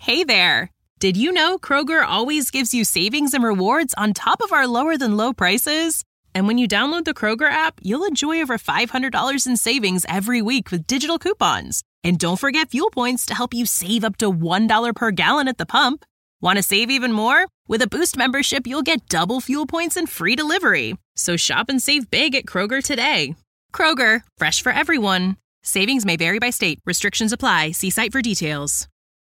Hey there! Did you know Kroger always gives you savings and rewards on top of our lower-than-low prices? And when you download the Kroger app, you'll enjoy over $500 in savings every week with digital coupons. And don't forget fuel points to help you save up to $1 per gallon at the pump. Want to save even more? With a Boost membership, you'll get double fuel points and free delivery. So shop and save big at Kroger today. Kroger, fresh for everyone. Savings may vary by state. Restrictions apply. See site for details.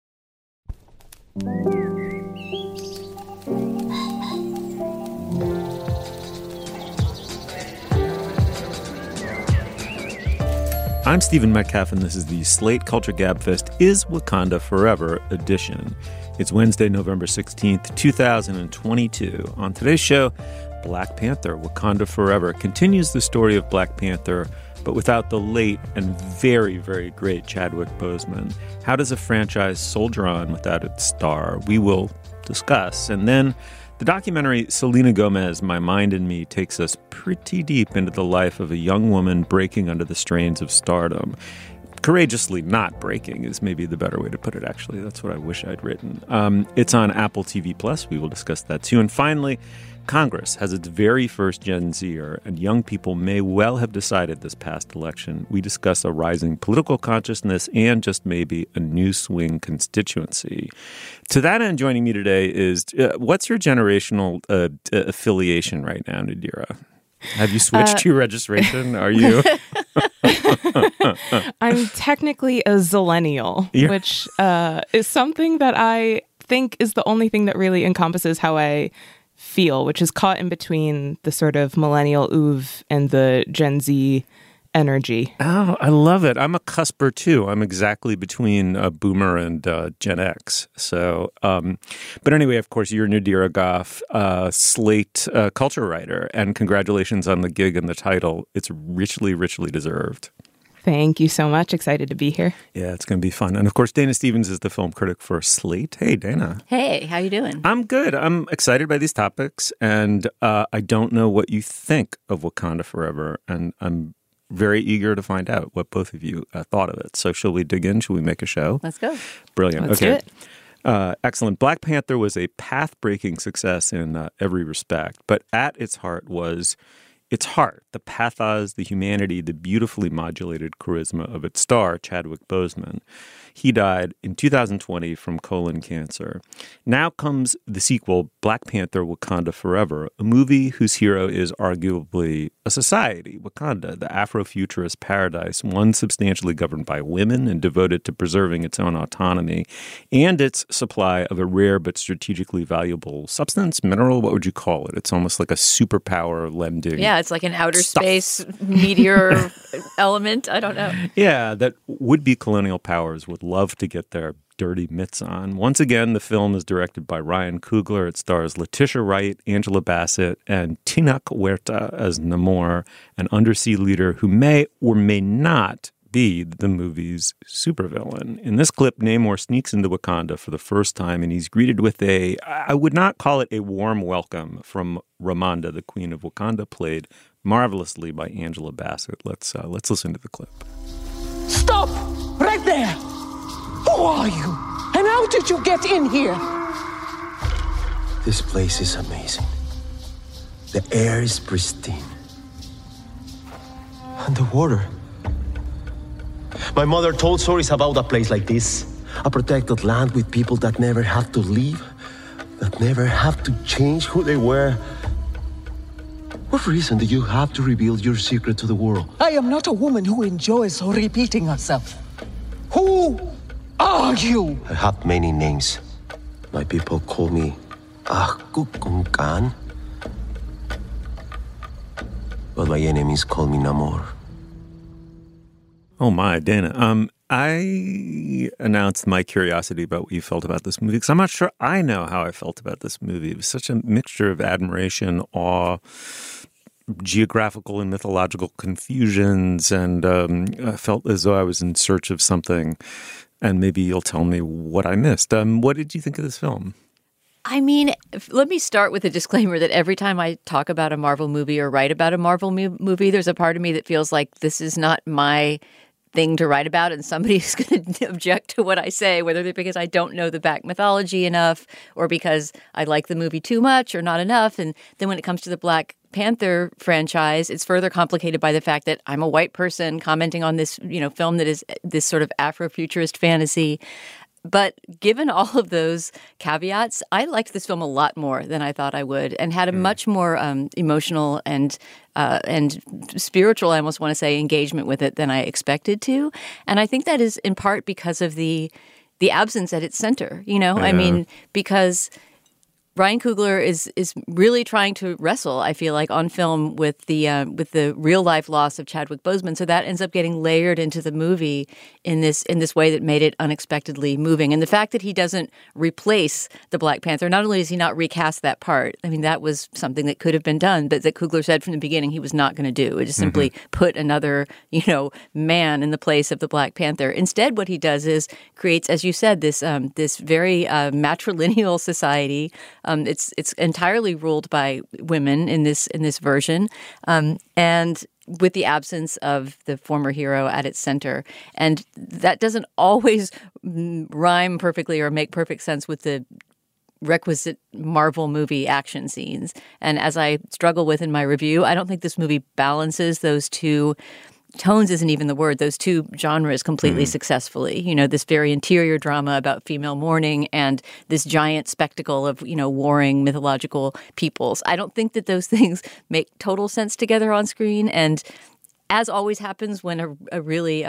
I'm Stephen Metcalf, and this is the Slate Culture Gabfest Is Wakanda Forever edition. It's Wednesday, November 16th, 2022. On today's show, Black Panther, Wakanda Forever continues the story of Black Panther, but without the late and very, very great Chadwick Boseman. How does a franchise soldier on without its star? We will discuss. And then the documentary Selena Gomez, My Mind and Me, takes us pretty deep into the life of a young woman breaking under the strains of stardom. Courageously not breaking is maybe the better way to put it, actually. That's what I wish I'd written. It's on Apple TV Plus. We will discuss that too. And finally, Congress has its very first Gen Zer, and young people may well have decided this past election. We discuss a rising political consciousness and just maybe a new swing constituency. To that end, joining me today is, what's your generational affiliation right now, Nadira? Have you switched your registration? Are you? I'm technically a zillennial, which is something that I think is the only thing that really encompasses how I feel, which is caught in between the sort of millennial oeuvre and the Gen Z energy. Oh, I love it. I'm a cusper too. I'm exactly between Boomer and Gen X. So, but anyway, of course, you're Nadira Goffe, Slate culture writer, and congratulations on the gig and the title. It's richly, richly deserved. Thank you so much. Excited to be here. Yeah, it's going to be fun. And of course, Dana Stevens is the film critic for Slate. Hey, Dana. Hey, how you doing? I'm good. I'm excited by these topics, and I don't know what you think of Wakanda Forever, and I'm very eager to find out what both of you thought of it. So shall we dig in? Shall we make a show? Let's go. Brilliant. Let's okay. do it. Excellent. Black Panther was a path-breaking success in every respect, but at its heart was its heart, the pathos, the humanity, the beautifully modulated charisma of its star, Chadwick Boseman. He died in 2020 from colon cancer. Now comes the sequel, Black Panther Wakanda Forever, a movie whose hero is arguably a society, Wakanda, the Afrofuturist paradise, one substantially governed by women and devoted to preserving its own autonomy and its supply of a rare but strategically valuable substance, mineral, what would you call it? It's almost like a superpower lending. Yeah, it's like an outer space meteor element. I don't know. Yeah, that would-be colonial powers would love to get their dirty mitts on. Once again, the film is directed by Ryan Coogler. It stars Letitia Wright, Angela Bassett, and Tenoch Huerta as Namor, an undersea leader who may or may not be the movie's supervillain. In this clip, Namor sneaks into Wakanda for the first time, and he's greeted with I would not call it a warm welcome from Ramonda, the Queen of Wakanda, played marvelously by Angela Bassett. Let's listen to the clip. Stop! Right there! Who are you? And how did you get in here? This place is amazing. The air is pristine. And the water. My mother told stories about a place like this. A protected land with people that never have to leave, that never have to change who they were. What reason do you have to reveal your secret to the world? I am not a woman who enjoys repeating herself. Who are you? I have many names. My people call me Ahkukungkan. But my enemies call me Namor. Oh my, Dana. I announced my curiosity about what you felt about this movie because I'm not sure I know how I felt about this movie. It was such a mixture of admiration, awe, geographical and mythological confusions, and I felt as though I was in search of something. And maybe you'll tell me what I missed. What did you think of this film? I mean, let me start with a disclaimer that every time I talk about a Marvel movie or write about a Marvel movie, there's a part of me that feels like this is not my thing to write about, and somebody's going to object to what I say, whether it's because I don't know the back mythology enough or because I like the movie too much or not enough. And then when it comes to the Black Panther franchise, it's further complicated by the fact that I'm a white person commenting on this, film that is this sort of Afrofuturist fantasy. But given all of those caveats, I liked this film a lot more than I thought I would, and had a much more emotional and spiritual, I almost want to say, engagement with it than I expected to. And I think that is in part because of the absence at its center. I mean, because Ryan Coogler is really trying to wrestle, I feel like, on film with the real life loss of Chadwick Boseman. So that ends up getting layered into the movie in this way that made it unexpectedly moving. And the fact that he doesn't replace the Black Panther, not only does he not recast that part, I mean, that was something that could have been done, but that Coogler said from the beginning he was not going to do. It just simply put another, man in the place of the Black Panther. Instead, what he does is creates, as you said, this very matrilineal society. It's entirely ruled by women in this version, and with the absence of the former hero at its center. And that doesn't always rhyme perfectly or make perfect sense with the requisite Marvel movie action scenes. And as I struggle with in my review, I don't think this movie balances those two tones isn't even the word, those two genres completely successfully. This very interior drama about female mourning and this giant spectacle of, warring mythological peoples. I don't think that those things make total sense together on screen. And as always happens when a really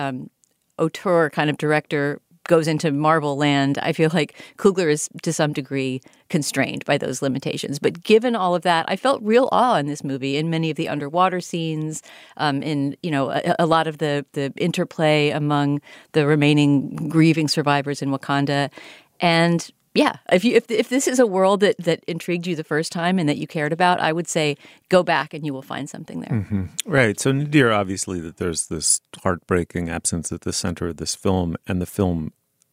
auteur kind of director goes into Marvel land, I feel like Coogler is to some degree constrained by those limitations. But given all of that, I felt real awe in this movie, in many of the underwater scenes, in a lot of the interplay among the remaining grieving survivors in Wakanda. And yeah, if this is a world that intrigued you the first time and that you cared about, I would say go back and you will find something there. Mm-hmm. Right. So Nadir, obviously that there's this heartbreaking absence at the center of this film, and the film,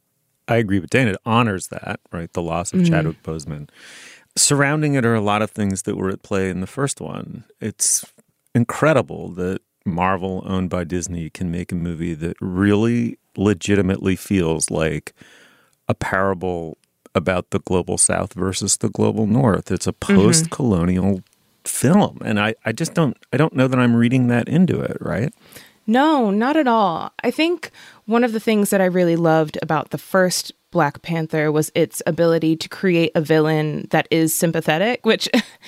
I agree with Dana, it honors that, right? The loss of Chadwick Boseman. Surrounding it are a lot of things that were at play in the first one. It's incredible that Marvel, owned by Disney, can make a movie that really legitimately feels like a parable about the global South versus the global North. It's a post-colonial film. And I don't know that I'm reading that into it, right? No, not at all. I think one of the things that I really loved about the first Black Panther was its ability to create a villain that is sympathetic, which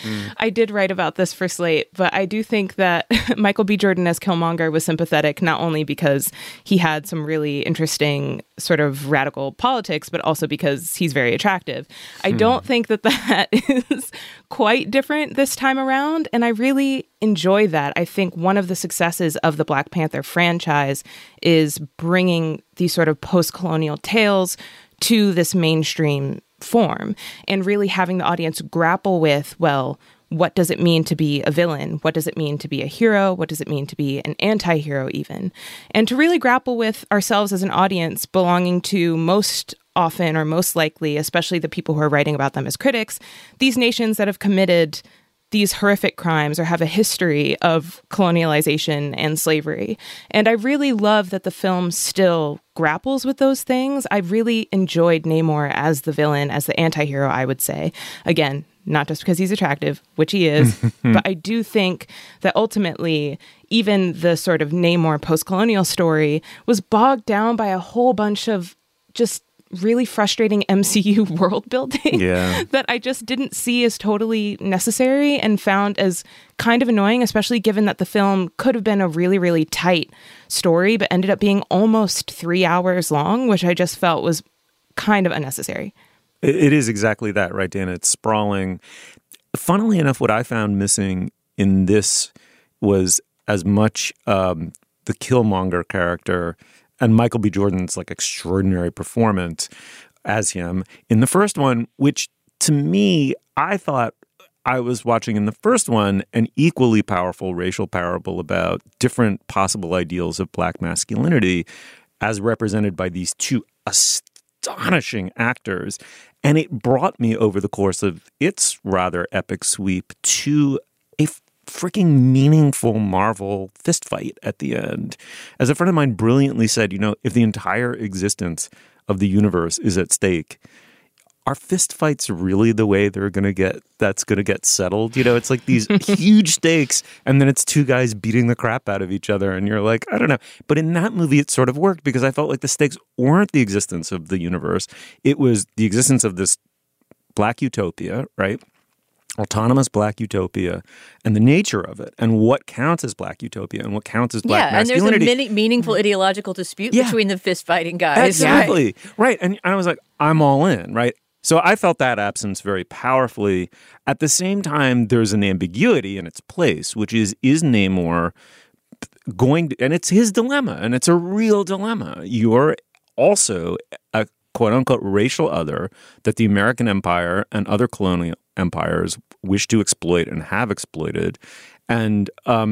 I did write about this for Slate, but I do think that Michael B. Jordan as Killmonger was sympathetic not only because he had some really interesting sort of radical politics, but also because he's very attractive. I don't think that is quite different this time around, and I really enjoy that. I think one of the successes of the Black Panther franchise is bringing these sort of post-colonial tales to this mainstream form and really having the audience grapple with, well, what does it mean to be a villain? What does it mean to be a hero? What does it mean to be an anti-hero even? And to really grapple with ourselves as an audience belonging to most often or most likely, especially the people who are writing about them as critics, these nations that have committed these horrific crimes or have a history of colonialization and slavery. And I really love that the film still grapples with those things. I really enjoyed Namor as the villain, as the anti-hero, I would say. Again, not just because he's attractive, which he is, but I do think that ultimately, even the sort of Namor post-colonial story was bogged down by a whole bunch of just really frustrating MCU world building that I just didn't see as totally necessary and found as kind of annoying, especially given that the film could have been a really, really tight story, but ended up being almost 3 hours long, which I just felt was kind of unnecessary. It is exactly that, right, Dana? It's sprawling. Funnily enough, what I found missing in this was as much the Killmonger character and Michael B. Jordan's like extraordinary performance as him in the first one, which to me, I thought I was watching in the first one an equally powerful racial parable about different possible ideals of Black masculinity as represented by these two astonishing actors. And it brought me over the course of its rather epic sweep to a freaking meaningful Marvel fist fight at the end. As a friend of mine brilliantly said, if the entire existence of the universe is at stake, are fist fights really the way that's going to get settled? It's like these huge stakes, and then it's two guys beating the crap out of each other, and you're like, I don't know. But in that movie, it sort of worked because I felt like the stakes weren't the existence of the universe. It was the existence of this black utopia, right? Autonomous black utopia, and the nature of it, and what counts as black utopia, and what counts as black masculinity. And there's a meaningful ideological dispute between the fist-fighting guys. Exactly. Right. And I was like, I'm all in, right? So I felt that absence very powerfully. At the same time, there's an ambiguity in its place, which is Namor going to, and it's his dilemma, and it's a real dilemma. You're also a quote-unquote racial other that the American empire and other colonial empires wish to exploit and have exploited. And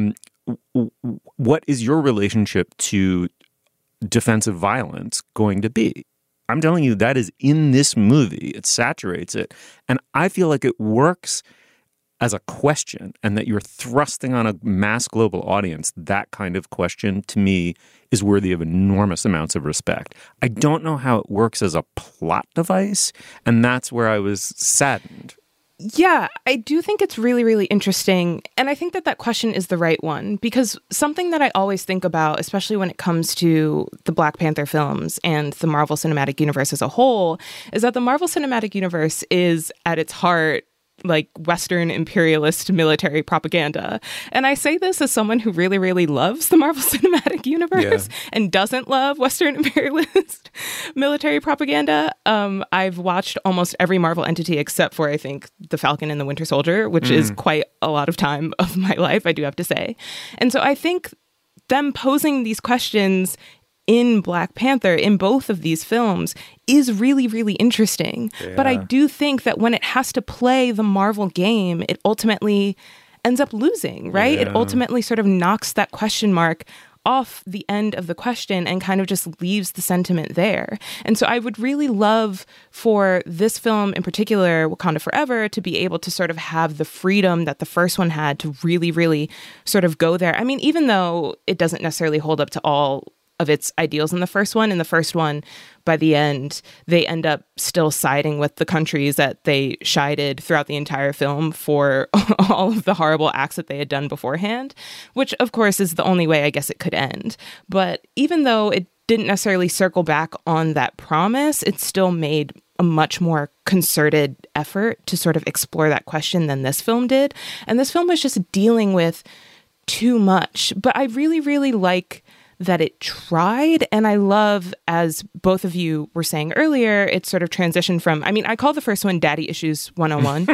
what is your relationship to defensive violence going to be? I'm telling you, that is in this movie. It saturates it. And I feel like it works as a question, and that you're thrusting on a mass global audience. That kind of question, to me, is worthy of enormous amounts of respect. I don't know how it works as a plot device, and that's where I was saddened. Yeah, I do think it's really, really interesting. And I think that question is the right one, because something that I always think about, especially when it comes to the Black Panther films and the Marvel Cinematic Universe as a whole, is that the Marvel Cinematic Universe is at its heart like Western imperialist military propaganda. And I say this as someone who really, really loves the Marvel Cinematic Universe and doesn't love Western imperialist military propaganda. I've watched almost every Marvel entity except for, I think, The Falcon and the Winter Soldier, which is quite a lot of time of my life, I do have to say. And so I think them posing these questions in Black Panther, in both of these films, is really, really interesting. Yeah. But I do think that when it has to play the Marvel game, it ultimately ends up losing, right? Yeah. It ultimately sort of knocks that question mark off the end of the question and kind of just leaves the sentiment there. And so I would really love for this film in particular, Wakanda Forever, to be able to sort of have the freedom that the first one had to really, really sort of go there. I mean, even though it doesn't necessarily hold up to all of its ideals in the first one, by the end, they end up still siding with the countries that they chided throughout the entire film for all of the horrible acts that they had done beforehand, which of course is the only way I guess it could end. But even though it didn't necessarily circle back on that promise, it still made a much more concerted effort to sort of explore that question than this film did. And this film was just dealing with too much. But I really, really like that it tried. And I love, as both of you were saying earlier, it sort of transitioned from, I mean, I call the first one Daddy Issues 101.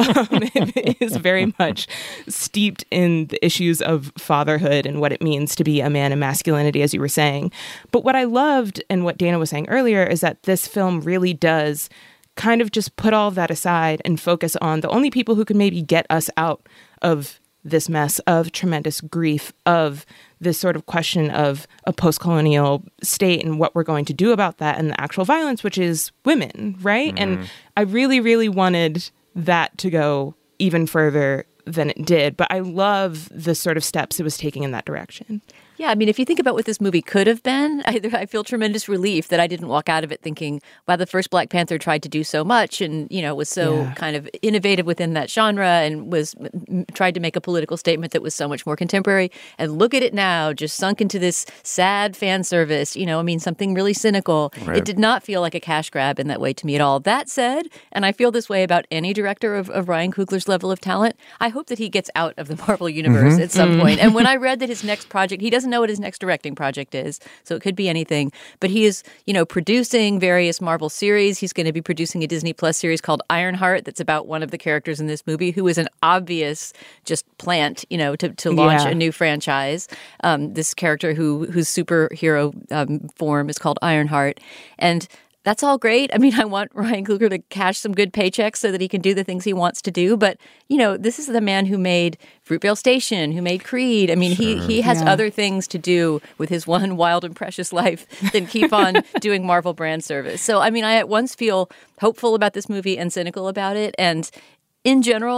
It is very much steeped in the issues of fatherhood and what it means to be a man and masculinity, as you were saying. But what I loved, and what Dana was saying earlier, is that this film really does kind of just put all of that aside and focus on the only people who can maybe get us out of this mess of tremendous grief, of this sort of question of a post-colonial state and what we're going to do about that and the actual violence, which is women, right? And I really, really wanted that to go even further than it did. But I love the sort of steps it was taking in that direction. Yeah, I mean, if you think about what this movie could have been, I feel tremendous relief that I didn't walk out of it thinking, wow, the first Black Panther tried to do so much and, you know, was so kind of innovative within that genre and tried to make a political statement that was so much more contemporary. And look at it now, just sunk into this sad fan service, you know, I mean, something really cynical. Right. It did not feel like a cash grab in that way to me at all. That said, and I feel this way about any director of Ryan Coogler's level of talent, I hope that he gets out of the Marvel universe at some point. And when I read that his next project, he doesn't know what his next directing project is, so it could be anything. But he is, you know, producing various Marvel series. He's going to be producing a Disney Plus series called Ironheart that's about one of the characters in this movie who is an obvious just plant, you know, to launch a new franchise. This character whose superhero form is called Ironheart. And that's all great. I mean, I want Ryan Coogler to cash some good paychecks so that he can do the things he wants to do. But, you know, this is the man who made Fruitvale Station, who made Creed. I mean, he has other things to do with his one wild and precious life than keep on doing Marvel brand service. So, I mean, I at once feel hopeful about this movie and cynical about it. And in general,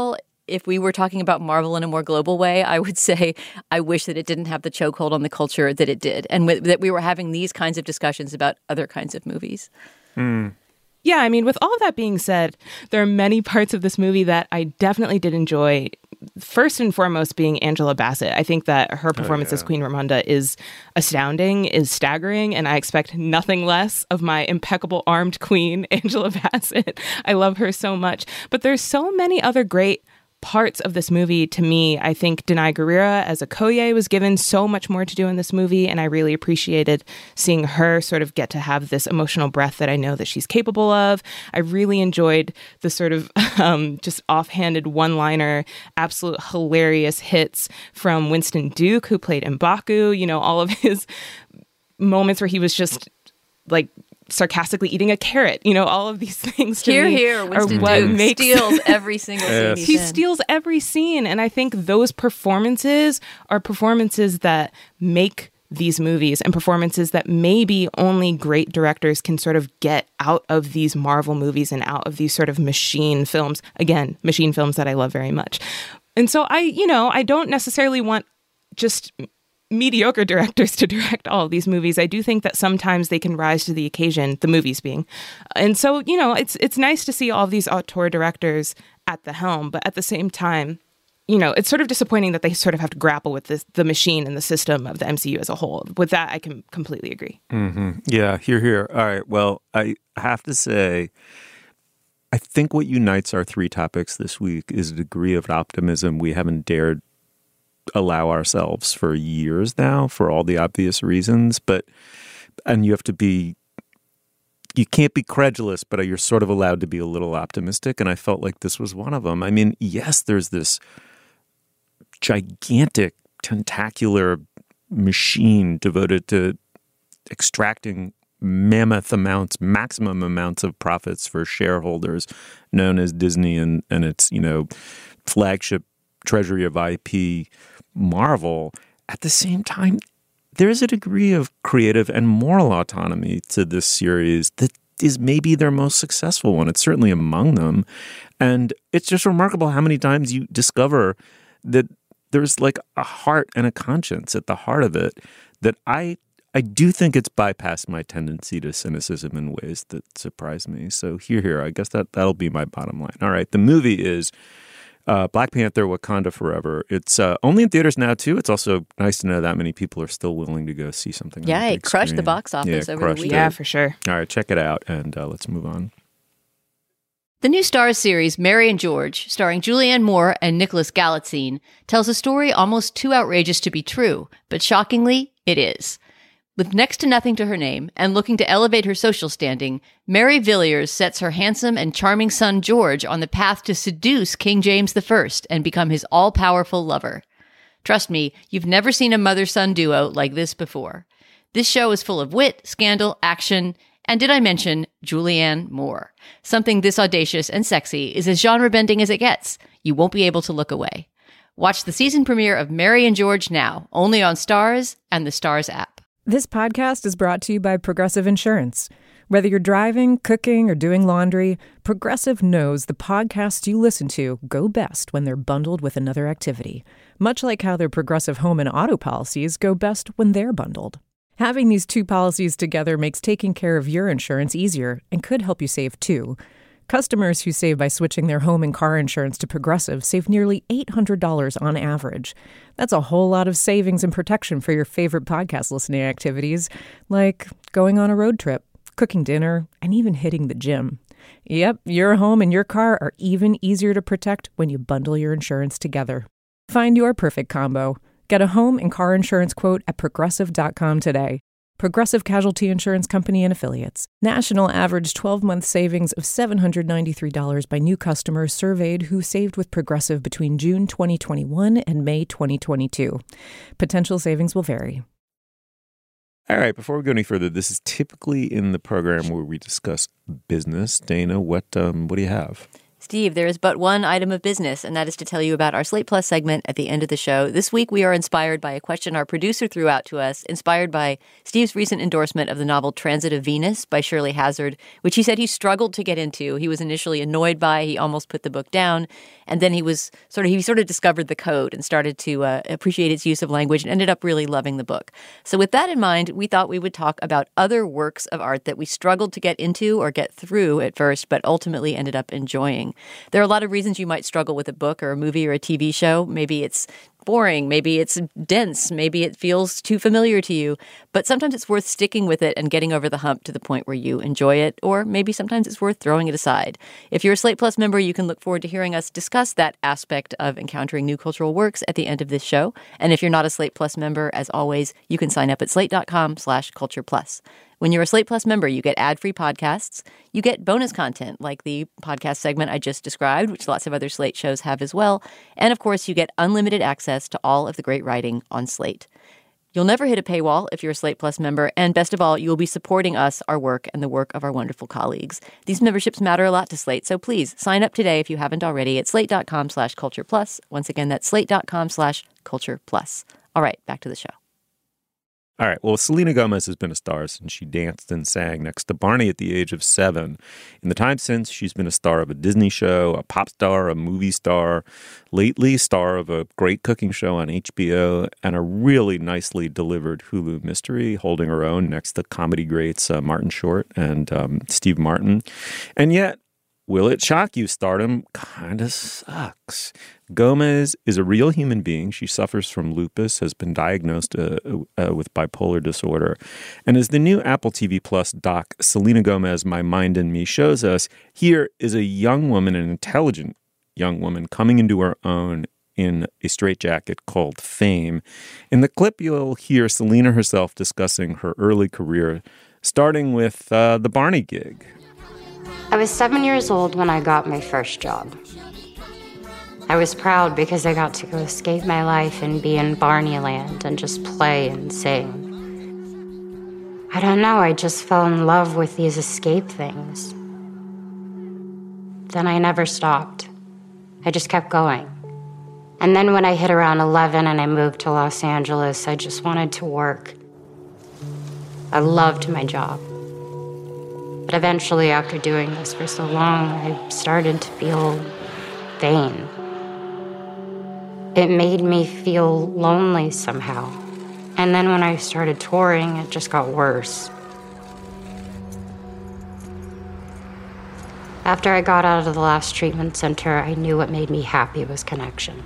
if we were talking about Marvel in a more global way, I would say I wish that it didn't have the chokehold on the culture that it did, and that we were having these kinds of discussions about other kinds of movies. Yeah, I mean, with all of that being said, there are many parts of this movie that I definitely did enjoy. First and foremost being Angela Bassett. I think that her performance as Queen Ramonda is astounding, is staggering, and I expect nothing less of my impeccable armed queen, Angela Bassett. I love her so much. But there's so many other great parts of this movie to me. I think Danai Gurira as Okoye was given so much more to do in this movie, and I really appreciated seeing her sort of get to have this emotional breath that I know that she's capable of. I really enjoyed the sort of just offhanded one-liner, absolute hilarious hits from Winston Duke, who played M'Baku. You know, all of his moments where he was just like sarcastically eating a carrot, you know, all of these things to me Winston are what Duke makes steals every single scene he steals every scene, and I think those performances are performances that make these movies, and performances that maybe only great directors can sort of get out of these Marvel movies and out of these sort of machine films. Again, machine films that I love very much. And so I don't necessarily want just mediocre directors to direct all of these movies. I do think that sometimes they can rise to the occasion, the movies being. And so, you know, it's nice to see all of these auteur directors at the helm, but at the same time, you know, it's sort of disappointing that they sort of have to grapple with the machine and the system of the MCU as a whole. With that, I can completely agree. Mm-hmm. Yeah, here. All right. Well, I have to say, I think what unites our three topics this week is a degree of optimism we haven't dared allow ourselves for years now, for all the obvious reasons. And you can't be credulous, but you're sort of allowed to be a little optimistic. And I felt like this was one of them. I mean, yes, there's this gigantic tentacular machine devoted to extracting maximum amounts of profits for shareholders, known as Disney and its, you know, flagship treasury of IP, Marvel. At the same time, there's a degree of creative and moral autonomy to this series that is maybe their most successful one. It's certainly among them. And it's just remarkable how many times you discover that there's like a heart and a conscience at the heart of it, that I do think it's bypassed my tendency to cynicism in ways that surprise me. So here, I guess that'll be my bottom line. All right, the movie is Black Panther: Wakanda Forever. It's only in theaters now, too. It's also nice to know that many people are still willing to go see something. Yeah, it crushed screen. the box office over the weekend. Yeah, for sure. All right, check it out, and let's move on. The new Starz series, Mary and George, starring Julianne Moore and Nicholas Galitzine, tells a story almost too outrageous to be true, but shockingly, it is. With next to nothing to her name and looking to elevate her social standing, Mary Villiers sets her handsome and charming son George on the path to seduce King James I and become his all-powerful lover. Trust me, you've never seen a mother-son duo like this before. This show is full of wit, scandal, action, and did I mention Julianne Moore? Something this audacious and sexy is as genre-bending as it gets. You won't be able to look away. Watch the season premiere of Mary and George now, only on Starz and the Starz app. This podcast is brought to you by Progressive Insurance. Whether you're driving, cooking, or doing laundry, Progressive knows the podcasts you listen to go best when they're bundled with another activity, much like how their Progressive home and auto policies go best when they're bundled. Having these two policies together makes taking care of your insurance easier and could help you save too. Customers who save by switching their home and car insurance to Progressive save nearly $800 on average. That's a whole lot of savings and protection for your favorite podcast listening activities, like going on a road trip, cooking dinner, and even hitting the gym. Yep, your home and your car are even easier to protect when you bundle your insurance together. Find your perfect combo. Get a home and car insurance quote at Progressive.com today. Progressive Casualty Insurance Company and Affiliates. National average 12-month savings of $793 by new customers surveyed who saved with Progressive between June 2021 and May 2022. Potential savings will vary. All right, before we go any further, this is typically in the program where we discuss business. Dana, what do you have? Steve, there is but one item of business, and that is to tell you about our Slate Plus segment at the end of the show. This week, we are inspired by a question our producer threw out to us, inspired by Steve's recent endorsement of the novel Transit of Venus by Shirley Hazzard, which he said he struggled to get into. He was initially annoyed by, he almost put the book down, and then he sort of discovered the code and started to appreciate its use of language and ended up really loving the book. So with that in mind, we thought we would talk about other works of art that we struggled to get into or get through at first, but ultimately ended up enjoying. There are a lot of reasons you might struggle with a book or a movie or a TV show. Maybe it's boring, maybe it's dense, maybe it feels too familiar to you, but sometimes it's worth sticking with it and getting over the hump to the point where you enjoy it, or maybe sometimes it's worth throwing it aside. If you're a Slate Plus member, you can look forward to hearing us discuss that aspect of encountering new cultural works at the end of this show. And if you're not a Slate Plus member, as always, you can sign up at slate.com/cultureplus. When you're a Slate Plus member, you get ad-free podcasts. You get bonus content like the podcast segment I just described, which lots of other Slate shows have as well. And, of course, you get unlimited access to all of the great writing on Slate. You'll never hit a paywall if you're a Slate Plus member. And best of all, you will be supporting us, our work, and the work of our wonderful colleagues. These memberships matter a lot to Slate, so please sign up today if you haven't already at slate.com/cultureplus. Once again, that's slate.com/cultureplus. All right, back to the show. All right. Well, Selena Gomez has been a star since she danced and sang next to Barney at the age of 7. In the time since, she's been a star of a Disney show, a pop star, a movie star, lately star of a great cooking show on HBO, and a really nicely delivered Hulu mystery, holding her own next to comedy greats Martin Short and Steve Martin. And yet, will it shock you? Stardom kind of sucks. Gomez is a real human being. She suffers from lupus, has been diagnosed with bipolar disorder. And as the new Apple TV Plus doc, Selena Gomez, My Mind and Me, shows us, here is a young woman, an intelligent young woman, coming into her own in a straitjacket called fame. In the clip, you'll hear Selena herself discussing her early career, starting with the Barney gig. I was 7 years old when I got my first job. I was proud because I got to go escape my life and be in Barney Land and just play and sing. I don't know, I just fell in love with these escape things. Then I never stopped. I just kept going. And then when I hit around 11 and I moved to Los Angeles, I just wanted to work. I loved my job. But eventually, after doing this for so long, I started to feel vain. It made me feel lonely somehow. And then when I started touring, it just got worse. After I got out of the last treatment center, I knew what made me happy was connection.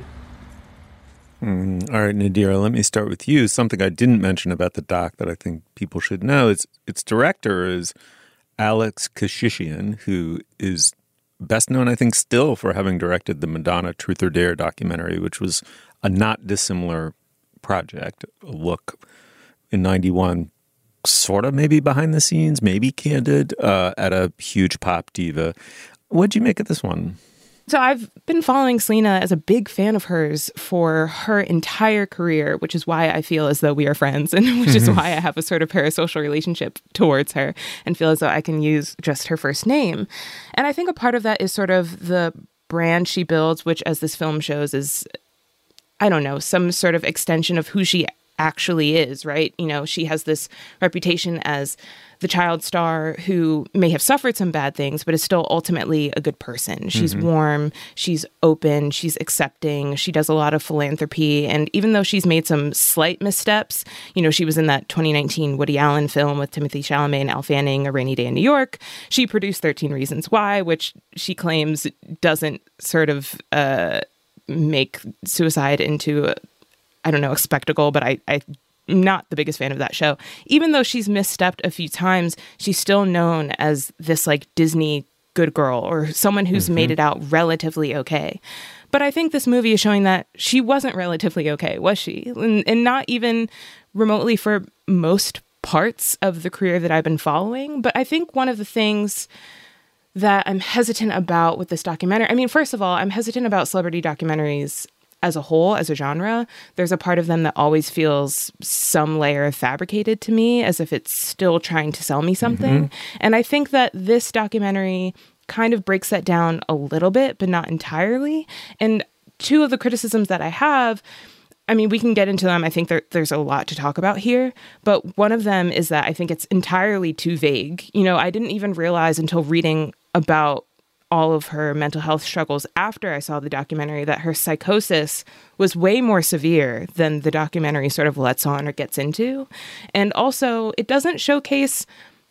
All right, Nadira, let me start with you. Something I didn't mention about the doc that I think people should know is its director is Alex Kashishian, who is best known, I think, still for having directed the Madonna Truth or Dare documentary, which was a not dissimilar project, a look in 91, sort of maybe behind the scenes, maybe candid, at a huge pop diva. What'd you make of this one? So I've been following Selena as a big fan of hers for her entire career, which is why I feel as though we are friends and which is why I have a sort of parasocial relationship towards her and feel as though I can use just her first name. And I think a part of that is sort of the brand she builds, which as this film shows is, I don't know, some sort of extension of who she actually is, right? You know, she has this reputation as the child star who may have suffered some bad things, but is still ultimately a good person. She's warm, she's open, she's accepting, she does a lot of philanthropy. And even though she's made some slight missteps, you know, she was in that 2019 Woody Allen film with Timothée Chalamet and Elle Fanning, A Rainy Day in New York. She produced 13 Reasons Why, which she claims doesn't sort of make suicide into, I don't know, a spectacle, but I'm not the biggest fan of that show. Even though she's misstepped a few times, she's still known as this like Disney good girl or someone who's made it out relatively okay. But I think this movie is showing that she wasn't relatively okay, was she? And not even remotely for most parts of the career that I've been following. But I think one of the things that I'm hesitant about with this documentary, I mean, first of all, I'm hesitant about celebrity documentaries as a whole, as a genre. There's a part of them that always feels some layer of fabricated to me, as if it's still trying to sell me something. And I think that this documentary kind of breaks that down a little bit, but not entirely. And two of the criticisms that I have, I mean, we can get into them. I think there's a lot to talk about here. But one of them is that I think it's entirely too vague. You know, I didn't even realize until reading about all of her mental health struggles after I saw the documentary that her psychosis was way more severe than the documentary sort of lets on or gets into. And also, it doesn't showcase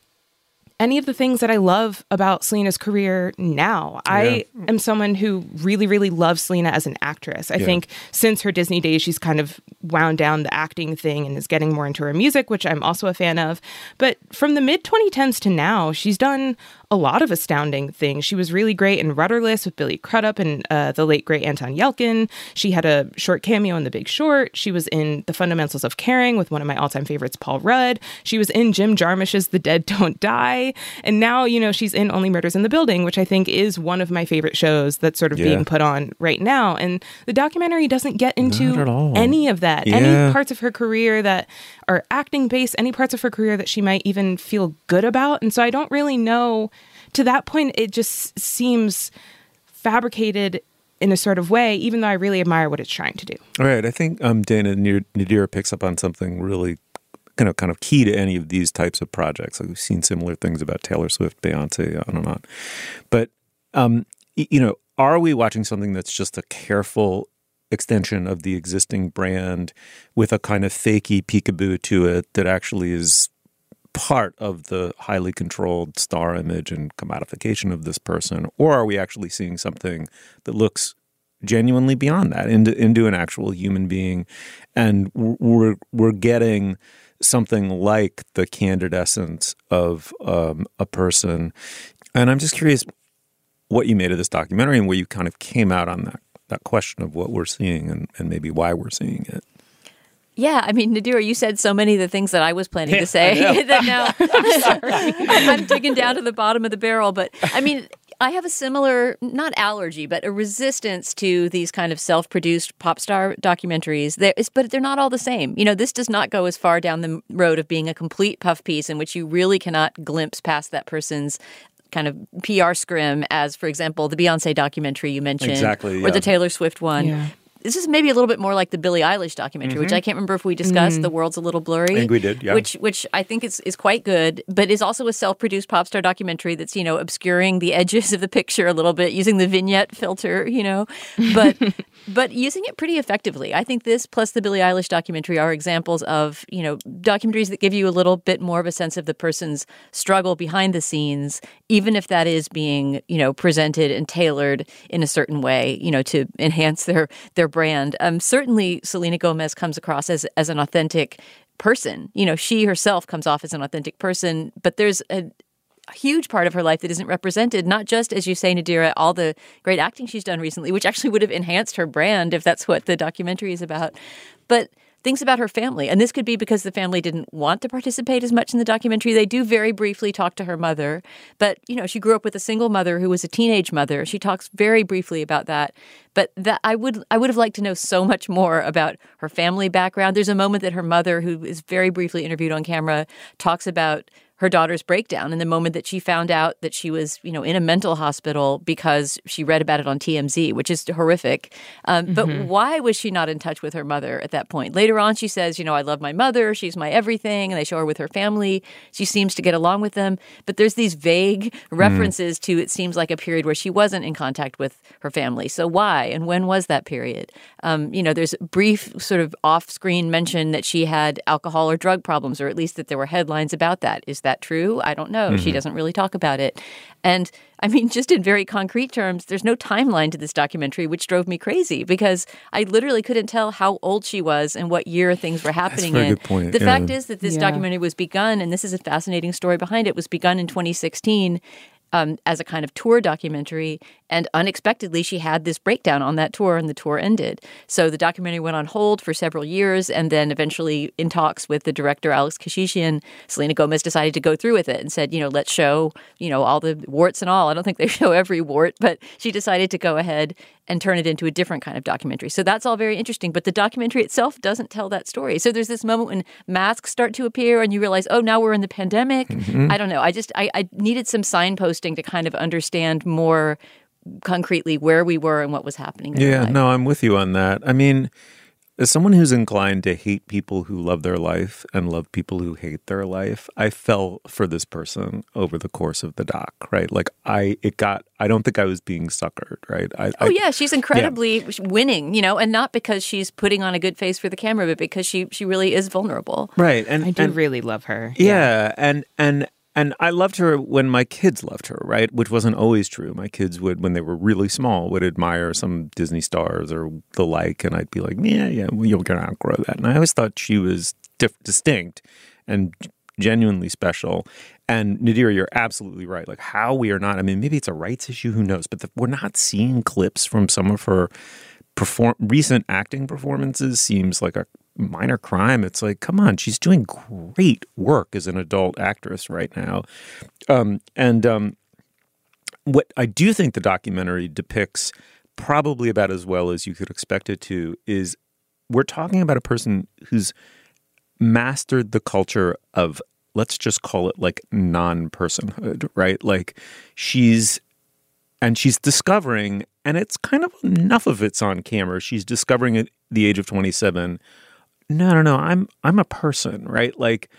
any of the things that I love about Selena's career now. Yeah. I am someone who really, really loves Selena as an actress. I think since her Disney days, she's kind of wound down the acting thing and is getting more into her music, which I'm also a fan of. But from the mid-2010s to now, she's done a lot of astounding things. She was really great in Rudderless with Billy Crudup and the late, great Anton Yelchin. She had a short cameo in The Big Short. She was in The Fundamentals of Caring with one of my all-time favorites, Paul Rudd. She was in Jim Jarmusch's The Dead Don't Die. And now, you know, she's in Only Murders in the Building, which I think is one of my favorite shows that's sort of being put on right now. And the documentary doesn't get into any of that. Any parts of her career that are acting-based, any parts of her career that she might even feel good about. And so I don't really know. To that point, it just seems fabricated in a sort of way, even though I really admire what it's trying to do. All right. I think Dana Nadira picks up on something really kind of key to any of these types of projects. Like we've seen similar things about Taylor Swift, Beyonce, on and on. But, you know, are we watching something that's just a careful extension of the existing brand with a kind of fakey peekaboo to it that actually is part of the highly controlled star image and commodification of this person? Or are we actually seeing something that looks genuinely beyond that into an actual human being? And we're getting something like the candid essence of a person. And I'm just curious what you made of this documentary and where you kind of came out on that question of what we're seeing and maybe why we're seeing it. Yeah, I mean, Nadira, you said so many of the things that I was planning to say that now I'm digging down to the bottom of the barrel. But I mean, I have a similar, not allergy, but a resistance to these kind of self-produced pop star documentaries. But they're not all the same. You know, this does not go as far down the road of being a complete puff piece in which you really cannot glimpse past that person's kind of PR scrim as, for example, the Beyonce documentary you mentioned, or the Taylor Swift one. Yeah. This is maybe a little bit more like the Billie Eilish documentary, which I can't remember if we discussed. The World's a Little Blurry. I think we did, yeah. Which I think is quite good, but is also a self-produced pop star documentary that's, you know, obscuring the edges of the picture a little bit, using the vignette filter, you know, but using it pretty effectively. I think this plus the Billie Eilish documentary are examples of, you know, documentaries that give you a little bit more of a sense of the person's struggle behind the scenes, even if that is being, you know, presented and tailored in a certain way, you know, to enhance their brand. Certainly, Selena Gomez comes across as an authentic person. You know, she herself comes off as an authentic person, but there's a huge part of her life that isn't represented, not just, as you say, Nadira, all the great acting she's done recently, which actually would have enhanced her brand if that's what the documentary is about, but things about her family. And this could be because the family didn't want to participate as much in the documentary. They do very briefly talk to her mother, but, you know, she grew up with a single mother who was a teenage mother. She talks very briefly about that. But that I would have liked to know so much more about her family background. There's a moment that her mother, who is very briefly interviewed on camera, talks about her daughter's breakdown and the moment that she found out that she was, you know, in a mental hospital because she read about it on TMZ, which is horrific. But why was she not in touch with her mother at that point? Later on, she says, you know, I love my mother. She's my everything. And they show her with her family. She seems to get along with them. But there's these vague references to, it seems like, a period where she wasn't in contact with her family. So why? And when was that period? You know, there's brief sort of off-screen mention that she had alcohol or drug problems, or at least that there were headlines about that. Is that true? I don't know. She doesn't really talk about it. And I mean, just in very concrete terms, there's no timeline to this documentary, which drove me crazy because I literally couldn't tell how old she was and what year things were happening in. Good point. The fact is that this documentary was begun, and this is a fascinating story behind it, was begun in 2016 as a kind of tour documentary. And unexpectedly, she had this breakdown on that tour, and the tour ended. So the documentary went on hold for several years, and then eventually, in talks with the director, Alex Kashishian, Selena Gomez decided to go through with it and said, you know, let's show, you know, all the warts and all. I don't think they show every wart, but she decided to go ahead and turn it into a different kind of documentary. So that's all very interesting. But the documentary itself doesn't tell that story. So there's this moment when masks start to appear, and you realize, oh, now we're in the pandemic. I don't know. I needed some signposts signposting to kind of understand more concretely where we were and what was happening in our life. No, I'm with you on that. I mean, as someone who's inclined to hate people who love their life and love people who hate their life, I fell for this person over the course of the doc, right? Like I don't think I was being suckered, right? She's incredibly winning, and not because she's putting on a good face for the camera, but because she really is vulnerable. Right. And I do really love her. Yeah. And I loved her when my kids loved her, right? Which wasn't always true. My kids would, when they were really small, would admire some Disney stars or the like. And I'd be like, well, you're going to outgrow that. And I always thought she was distinct and genuinely special. And Nadira, you're absolutely right. Like how we are not, I mean, maybe it's a rights issue, who knows? But we're not seeing clips from some of her recent acting performances seems like a minor crime. It's like, come on, she's doing great work as an adult actress right now. What I do think the documentary depicts probably about as well as you could expect it to is we're talking about a person who's mastered the culture of, let's just call it like non-personhood, right? Like she's discovering, and it's kind of enough of it's on camera. She's discovering at the age of 27, no, I'm a person, right? Like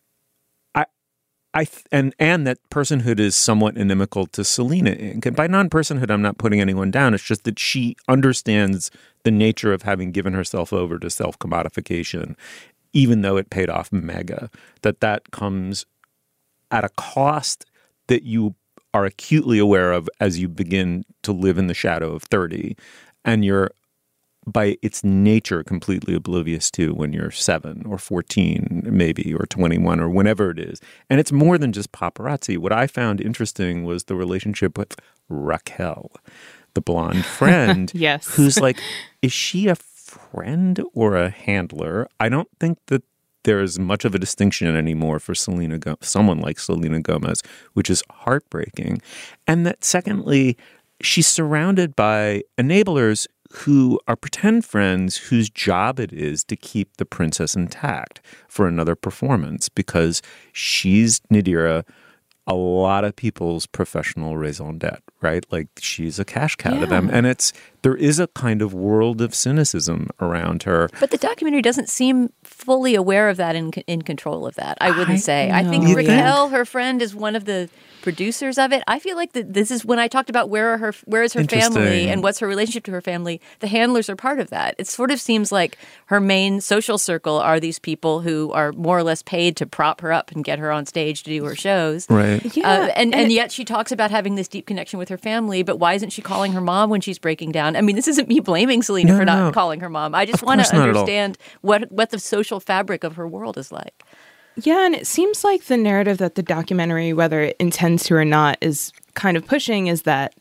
and that personhood is somewhat inimical to Selena Inc. And by non-personhood, I'm not putting anyone down. It's just that she understands the nature of having given herself over to self-commodification, even though it paid off mega, that comes at a cost that you are acutely aware of as you begin to live in the shadow of 30. And you're, by its nature, completely oblivious to when you're 7 or 14, maybe, or 21, or whenever it is. And it's more than just paparazzi. What I found interesting was the relationship with Raquel, the blonde friend. Yes. Who's like, is she a friend or a handler? I don't think that there's much of a distinction anymore for someone like Selena Gomez, which is heartbreaking. And that secondly, she's surrounded by enablers who are pretend friends whose job it is to keep the princess intact for another performance because she's, Nadira, a lot of people's professional raison d'etre, right? Like she's a cash cow to them. And there is a kind of world of cynicism around her. But the documentary doesn't seem fully aware of that and in control of that, I wouldn't say. I think Raquel, her friend, is one of the producers of it. I feel like this is when I talked about where is her family and what's her relationship to her family. The handlers are part of that. It sort of seems like her main social circle are these people who are more or less paid to prop her up and get her on stage to do her shows. Right. Yeah. And yet she talks about having this deep connection with her family, but why isn't she calling her mom when she's breaking down? I mean, this isn't me blaming Selena for not calling her mom. I just want to understand what the social fabric of her world is like. Yeah, and it seems like the narrative that the documentary, whether it intends to or not, is kind of pushing is that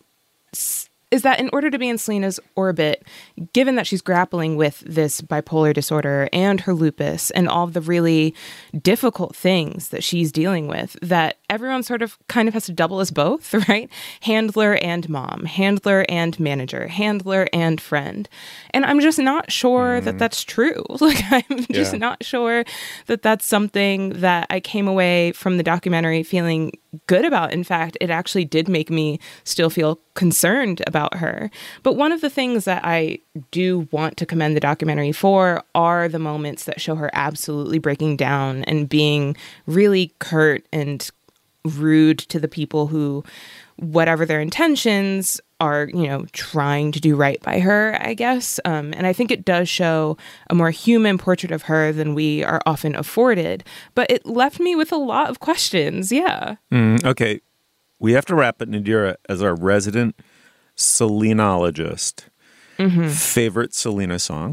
in order to be in Selena's orbit, given that she's grappling with this bipolar disorder and her lupus and all of the really difficult things that she's dealing with, that everyone sort of kind of has to double as both, right? Handler and mom, handler and manager, handler and friend. And I'm just not sure that that's true. Like, I'm just not sure that that's something that I came away from the documentary feeling good about. In fact, it actually did make me still feel concerned about her. But one of the things that I do want to commend the documentary for are the moments that show her absolutely breaking down and being really curt and rude to the people who, whatever their intentions, are, trying to do right by her, I guess. And I think it does show a more human portrait of her than we are often afforded. But it left me with a lot of questions. Yeah. Okay. We have to wrap it, Nadira, as our resident Selenologist. Favorite Selena song?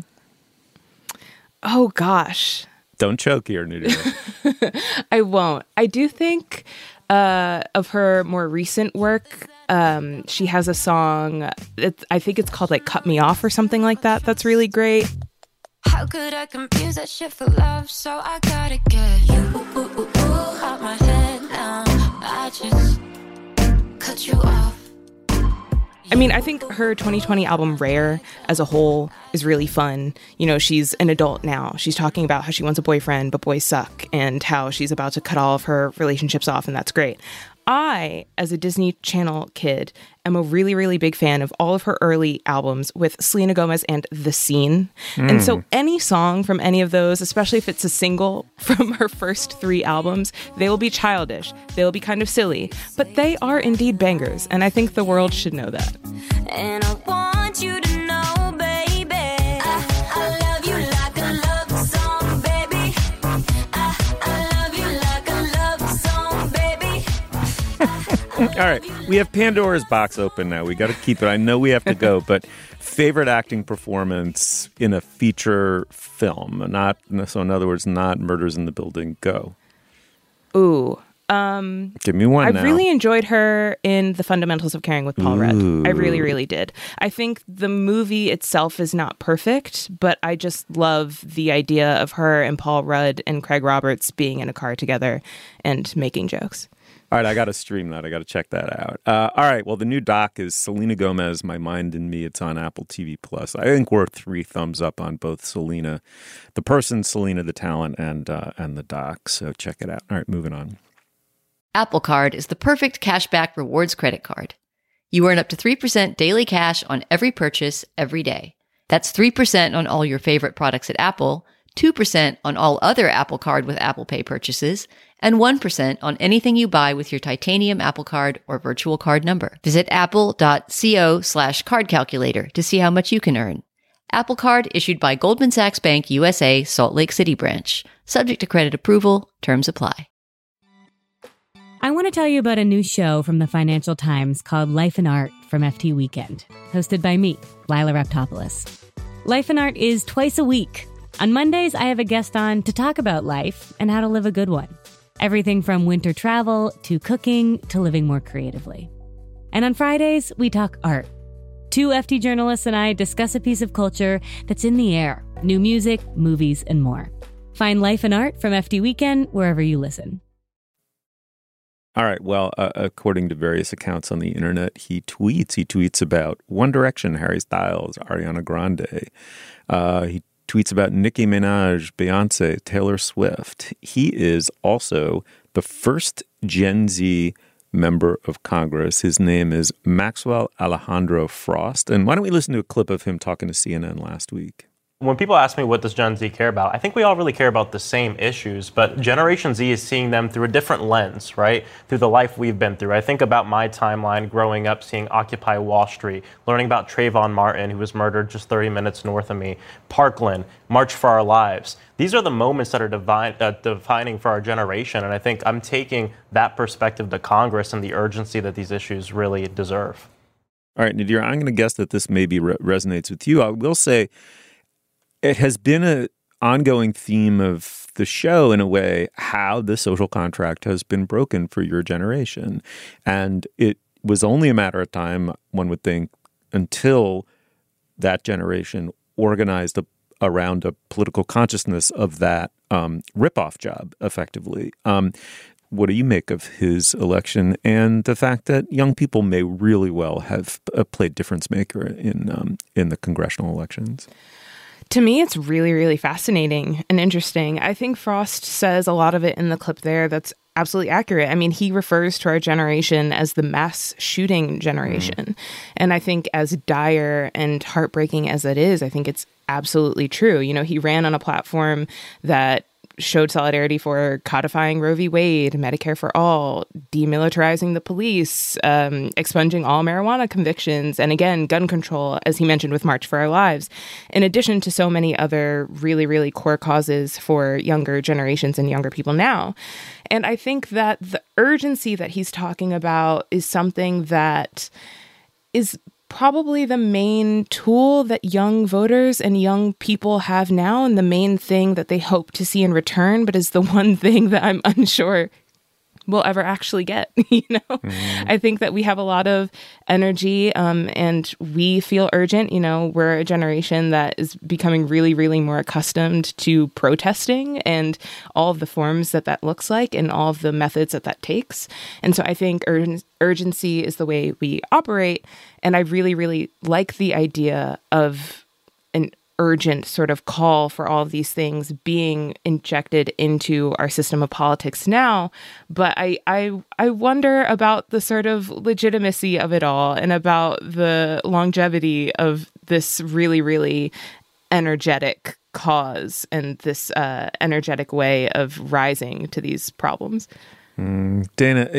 Oh, gosh. Don't choke here, Nadira. I won't. I do think of her more recent work. She has a song, I think it's called like Cut Me Off or something like that. That's really great. How could I confuse that shit for love? So I gotta get you out my head now. I just cut you off. I mean, I think her 2020 album Rare as a whole is really fun. She's an adult now. She's talking about how she wants a boyfriend, but boys suck, and how she's about to cut all of her relationships off, and that's great. I, as a Disney Channel kid, am a really, really big fan of all of her early albums with Selena Gomez and The Scene. And so any song from any of those, especially if it's a single from her first 3 albums, they will be childish. They will be kind of silly. But they are indeed bangers. And I think the world should know that. And I want you to know, baby, I love you like a love song, baby. I love you like a love song, baby. All right, we have Pandora's box open now. We got to keep it. I know we have to go, but favorite acting performance in a feature film, not so. In other words, not Murders in the Building. Go. Ooh. Give me one. I really enjoyed her in The Fundamentals of Caring with Paul Rudd. I really, really did. I think the movie itself is not perfect, but I just love the idea of her and Paul Rudd and Craig Roberts being in a car together and making jokes. All right, I got to stream that. I got to check that out. All right, well, the new doc is Selena Gomez, My Mind and Me. It's on Apple TV+. I think we're 3 thumbs up on both Selena, the person, Selena, the talent, and the doc. So check it out. All right, moving on. Apple Card is the perfect cashback rewards credit card. You earn up to 3% daily cash on every purchase every day. That's 3% on all your favorite products at Apple, 2% on all other Apple Card with Apple Pay purchases, and 1% on anything you buy with your titanium Apple Card or virtual card number. Visit apple.co/card calculator to see how much you can earn. Apple Card issued by Goldman Sachs Bank USA, Salt Lake City branch. Subject to credit approval. Terms apply. I want to tell you about a new show from the Financial Times called Life and Art from FT Weekend, hosted by me, Lila Raptopoulos. Life and Art is twice a week. On Mondays, I have a guest on to talk about life and how to live a good one. Everything from winter travel to cooking to living more creatively. And on Fridays, we talk art. 2 FT journalists and I discuss a piece of culture that's in the air, new music, movies, and more. Find Life and Art from FT Weekend wherever you listen. All right. Well, according to various accounts on the internet, he tweets about One Direction, Harry Styles, Ariana Grande. He tweets about Nicki Minaj, Beyonce, Taylor Swift. He is also the first Gen Z member of Congress. His name is Maxwell Alejandro Frost. And why don't we listen to a clip of him talking to CNN last week? When people ask me what does Gen Z care about, I think we all really care about the same issues, but Generation Z is seeing them through a different lens, right? Through the life we've been through. I think about my timeline growing up, seeing Occupy Wall Street, learning about Trayvon Martin, who was murdered just 30 minutes north of me, Parkland, March for Our Lives. These are the moments that are defining for our generation, and I think I'm taking that perspective to Congress and the urgency that these issues really deserve. All right, Nadir, I'm going to guess that this maybe resonates with you. I will say, it has been an ongoing theme of the show, in a way, how the social contract has been broken for your generation. And it was only a matter of time, one would think, until that generation organized around a political consciousness of that ripoff job, effectively. What do you make of his election and the fact that young people may really well have played difference maker in the congressional elections? To me, it's really, really fascinating and interesting. I think Frost says a lot of it in the clip there that's absolutely accurate. I mean, he refers to our generation as the mass shooting generation. And I think as dire and heartbreaking as it is, I think it's absolutely true. You know, he ran on a platform that showed solidarity for codifying Roe v. Wade, Medicare for all, demilitarizing the police, expunging all marijuana convictions, and again, gun control, as he mentioned with March for Our Lives, in addition to so many other really, really core causes for younger generations and younger people now. And I think that the urgency that he's talking about is something that is probably the main tool that young voters and young people have now, and the main thing that they hope to see in return, but is the one thing that I'm unsure we'll ever actually get. You know, I think that we have a lot of energy and we feel urgent. You know, we're a generation that is becoming really, really more accustomed to protesting and all of the forms that looks like and all of the methods that takes. And so I think urgency is the way we operate. And I really, really like the idea of an urgent sort of call for all of these things being injected into our system of politics now. But I wonder about the sort of legitimacy of it all and about the longevity of this really, really energetic cause and this energetic way of rising to these problems. Dana,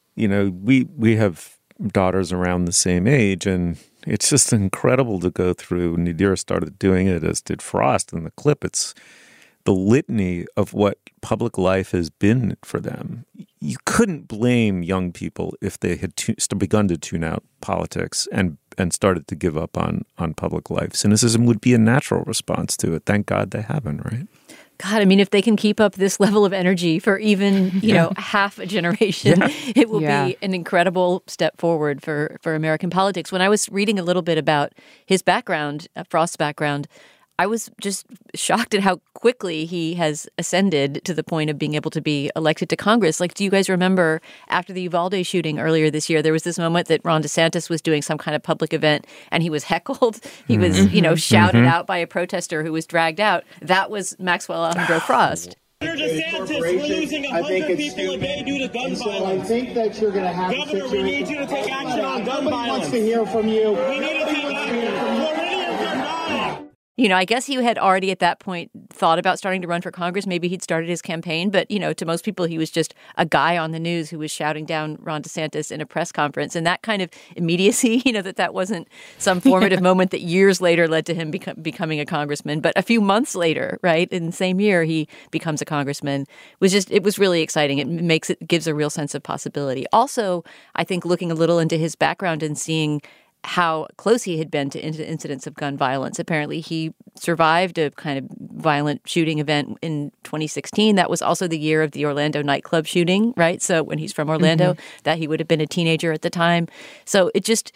we have daughters around the same age, and it's just incredible to go through. Nadira started doing it, as did Frost in the clip. It's the litany of what public life has been for them. You couldn't blame young people if they had begun to tune out politics and started to give up on public life. Cynicism would be a natural response to it. Thank God they haven't, right? God, I mean, if they can keep up this level of energy for even, half a generation, it will be an incredible step forward for American politics. When I was reading a little bit about his background, Frost's background, I was just shocked at how quickly he has ascended to the point of being able to be elected to Congress. Like, do you guys remember after the Uvalde shooting earlier this year, there was this moment that Ron DeSantis was doing some kind of public event and he was heckled. He was, shouted out by a protester who was dragged out. That was Maxwell Alejandro Frost. Governor DeSantis, we're losing 100 people a day due to gun violence. I think that you're going to have Governor, we need you to take action on gun violence. Wants to hear from you. We need to take action. Floridians are dying. I guess he had already at that point thought about starting to run for Congress. Maybe he'd started his campaign. But, to most people, he was just a guy on the news who was shouting down Ron DeSantis in a press conference. And that kind of immediacy, that wasn't some formative moment that years later led to him becoming a congressman. But a few months later, right, in the same year, he becomes a congressman. It was really exciting. It gives a real sense of possibility. Also, I think looking a little into his background and seeing how close he had been to incidents of gun violence. Apparently, he survived a kind of violent shooting event in 2016. That was also the year of the Orlando nightclub shooting, right? So when he's from Orlando, that he would have been a teenager at the time. So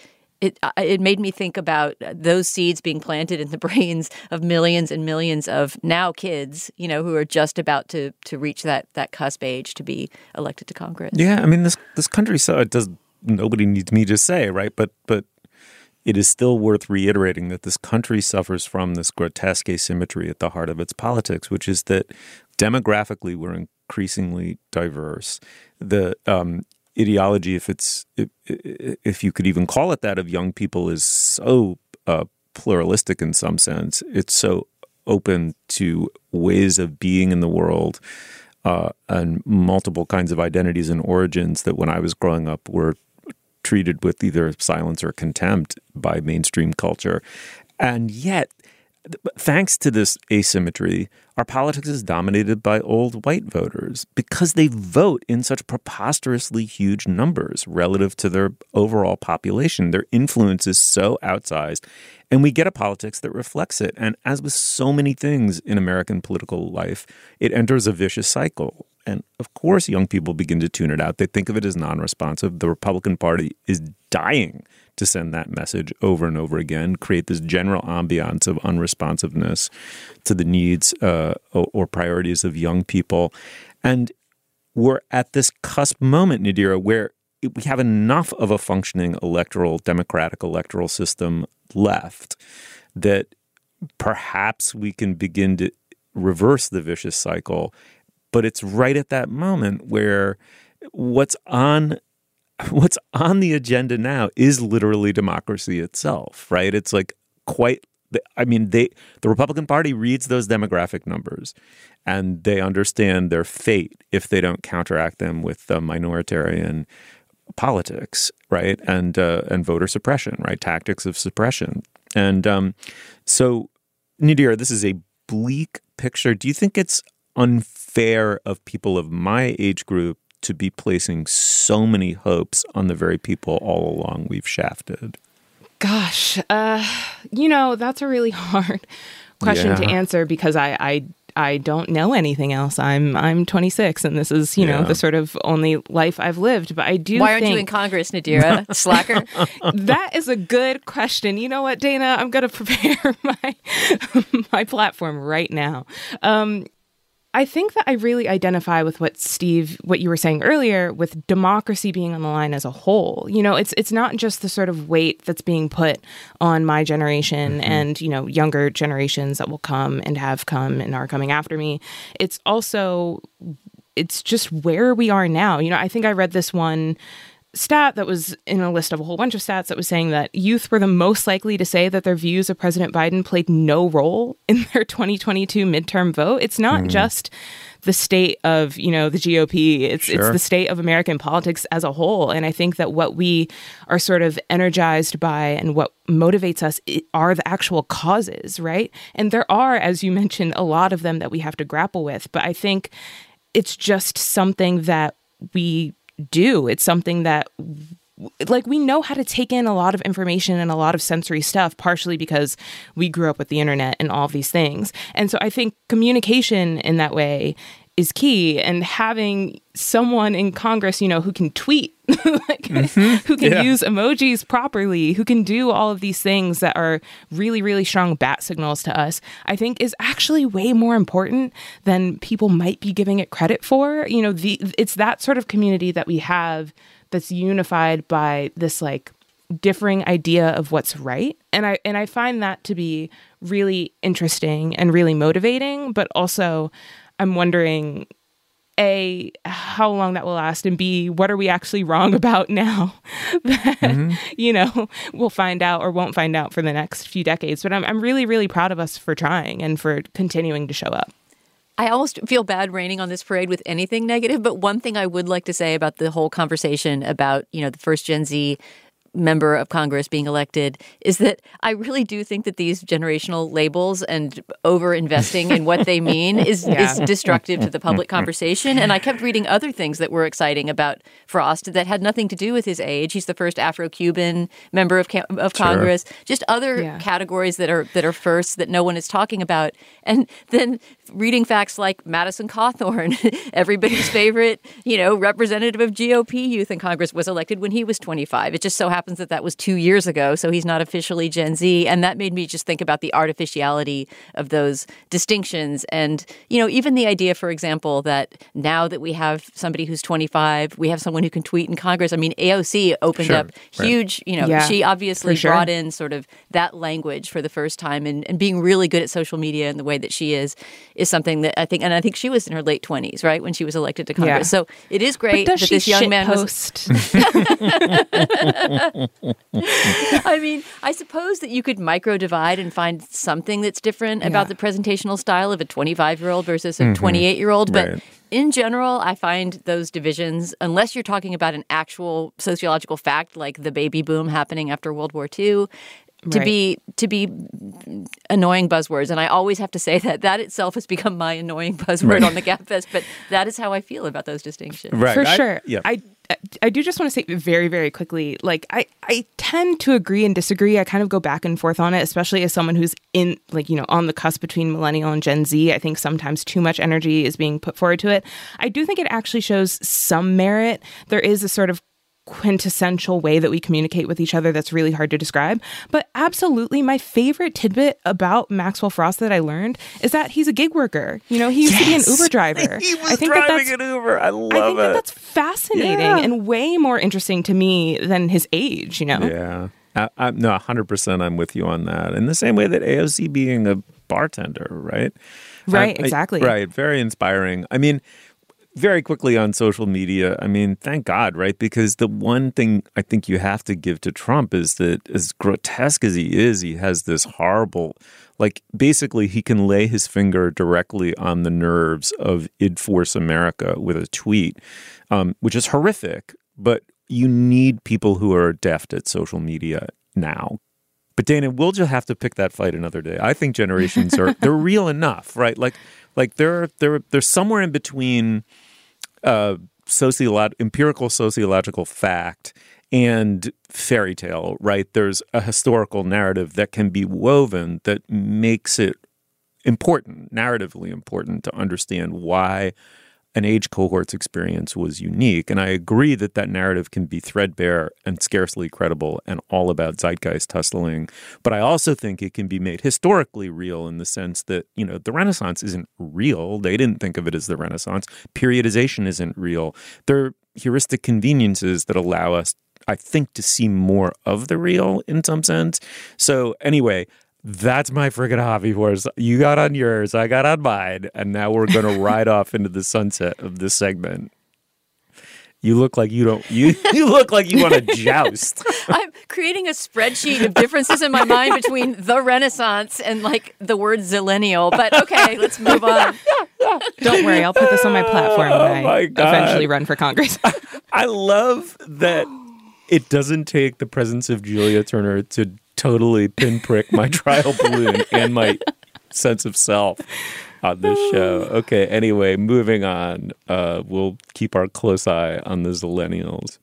it made me think about those seeds being planted in the brains of millions and millions of now kids, who are just about to reach that cusp age to be elected to Congress. Yeah, I mean, this country, so it does. Nobody needs me to say, right? But it is still worth reiterating that this country suffers from this grotesque asymmetry at the heart of its politics, which is that demographically we're increasingly diverse. The ideology, if you could even call it that, of young people is so pluralistic in some sense. It's so open to ways of being in the world and multiple kinds of identities and origins that when I was growing up were treated with either silence or contempt by mainstream culture. And yet, thanks to this asymmetry, our politics is dominated by old white voters because they vote in such preposterously huge numbers relative to their overall population. Their influence is so outsized, and we get a politics that reflects it. And as with so many things in American political life, it enters a vicious cycle. And of course, young people begin to tune it out. They think of it as non-responsive. The Republican Party is dying to send that message over and over again, create this general ambiance of unresponsiveness to the needs or priorities of young people. And we're at this cusp moment, Nadira, where we have enough of a functioning democratic electoral system left that perhaps we can begin to reverse the vicious cycle. But it's right at that moment where what's on the agenda now is literally democracy itself, right? It's like the Republican Party reads those demographic numbers and they understand their fate if they don't counteract them with minoritarian politics, right? And voter suppression, right? Tactics of suppression. And so, Nadira, this is a bleak picture. Do you think it's unfair of people of my age group to be placing so many hopes on the very people all along we've shafted? Gosh, that's a really hard question to answer because I don't know anything else. I'm 26 and this is, the sort of only life I've lived. But I do Why aren't you in Congress, Nadira? Slacker? That is a good question. You know what, Dana? I'm going to prepare my platform right now. I think that I really identify with what you were saying earlier, with democracy being on the line as a whole. You know, it's not just the sort of weight that's being put on my generation and, you know, younger generations that will come and have come and are coming after me. It's also, it's just where we are now. You know, I think I read this one stat that was in a list of a whole bunch of stats that was saying that youth were the most likely to say that their views of President Biden played no role in their 2022 midterm vote. It's not just the state of, you know, the GOP. It's the state of American politics as a whole. And I think that what we are sort of energized by and what motivates us are the actual causes, right? And there are, as you mentioned, a lot of them that we have to grapple with. But I think it's just something that we do. It's something that, like, we know how to take in a lot of information and a lot of sensory stuff, partially because we grew up with the internet and all of these things. And so I think communication in that way is key, and having someone in Congress, you know, who can tweet, like, who can use emojis properly, who can do all of these things that are really, really strong bat signals to us, I think is actually way more important than people might be giving it credit for. You know, it's that sort of community that we have that's unified by this, like, differing idea of what's right. And I find that to be really interesting and really motivating, but also I'm wondering, A, how long that will last, and B, what are we actually wrong about now that, you know, we'll find out or won't find out for the next few decades. But I'm really, really proud of us for trying and for continuing to show up. I almost feel bad raining on this parade with anything negative, but one thing I would like to say about the whole conversation about, you know, the first Gen Z member of Congress being elected is that I really do think that these generational labels and over-investing in what they mean is destructive to the public conversation. And I kept reading other things that were exciting about Frost that had nothing to do with his age. He's the first Afro-Cuban member of Congress. Just other categories that are firsts that no one is talking about. And then reading facts like Madison Cawthorn, everybody's favorite, you know, representative of GOP youth in Congress, was elected when he was 25. It just so happens that was 2 years ago, so he's not officially Gen Z. And that made me just think about the artificiality of those distinctions. And, you know, even the idea, for example, that now that we have somebody who's 25, we have someone who can tweet in Congress. I mean, AOC opened up huge, you know, she obviously brought in sort of that language for the first time, and being really good at social media in the way that she is something that I think she was in her late 20s, right, when she was elected to Congress. Yeah. So it is great that this young man post? I mean, I suppose that you could micro-divide and find something that's different about the presentational style of a 25-year-old versus a 28-year-old. But in general, I find those divisions, unless you're talking about an actual sociological fact like the baby boom happening after World War II, to be annoying buzzwords. And I always have to say that itself has become my annoying buzzword on the GabFest. But that is how I feel about those distinctions. Right. For sure. I do just want to say very, very quickly, like, I tend to agree and disagree. I kind of go back and forth on it, especially as someone who's in, like, you know, on the cusp between millennial and Gen Z. I think sometimes too much energy is being put forward to it. I do think it actually shows some merit. There is a sort of quintessential way that we communicate with each other that's really hard to describe. But absolutely, my favorite tidbit about Maxwell Frost that I learned is that he's a gig worker. You know, he used to be an Uber driver. He was driving an Uber. I love it. I think that's fascinating and way more interesting to me than his age, you know? Yeah. No, 100% I'm with you on that. In the same way that AOC being a bartender, right? Right, exactly. Right, very inspiring. I mean, very quickly on social media, I mean, thank God, right? Because the one thing I think you have to give to Trump is that, as grotesque as he is, he has this horrible, like, basically he can lay his finger directly on the nerves of Id Force America with a tweet, which is horrific. But you need people who are adept at social media now. But Dana, we'll just have to pick that fight another day. I think generations they're real enough, right? Like they're somewhere in between empirical sociological fact and fairy tale, right? There's a historical narrative that can be woven that makes it important, narratively important, to understand why an age cohort's experience was unique. And I agree that that narrative can be threadbare and scarcely credible and all about zeitgeist hustling. But I also think it can be made historically real in the sense that, you know, the Renaissance isn't real. They didn't think of it as the Renaissance. Periodization isn't real. They're heuristic conveniences that allow us, I think, to see more of the real in some sense. So anyway, that's my friggin' hobby horse. You got on yours, I got on mine, and now we're going to ride off into the sunset of this segment. You look like you don't. You look like you want to joust. I'm creating a spreadsheet of differences in my mind between the Renaissance and like the word zillennial. But okay, let's move on. Don't worry, I'll put this on my platform when I eventually run for Congress. I love that it doesn't take the presence of Julia Turner to totally pinprick my trial balloon and my sense of self on this show. Okay, anyway, moving on. We'll keep our close eye on the zillennials.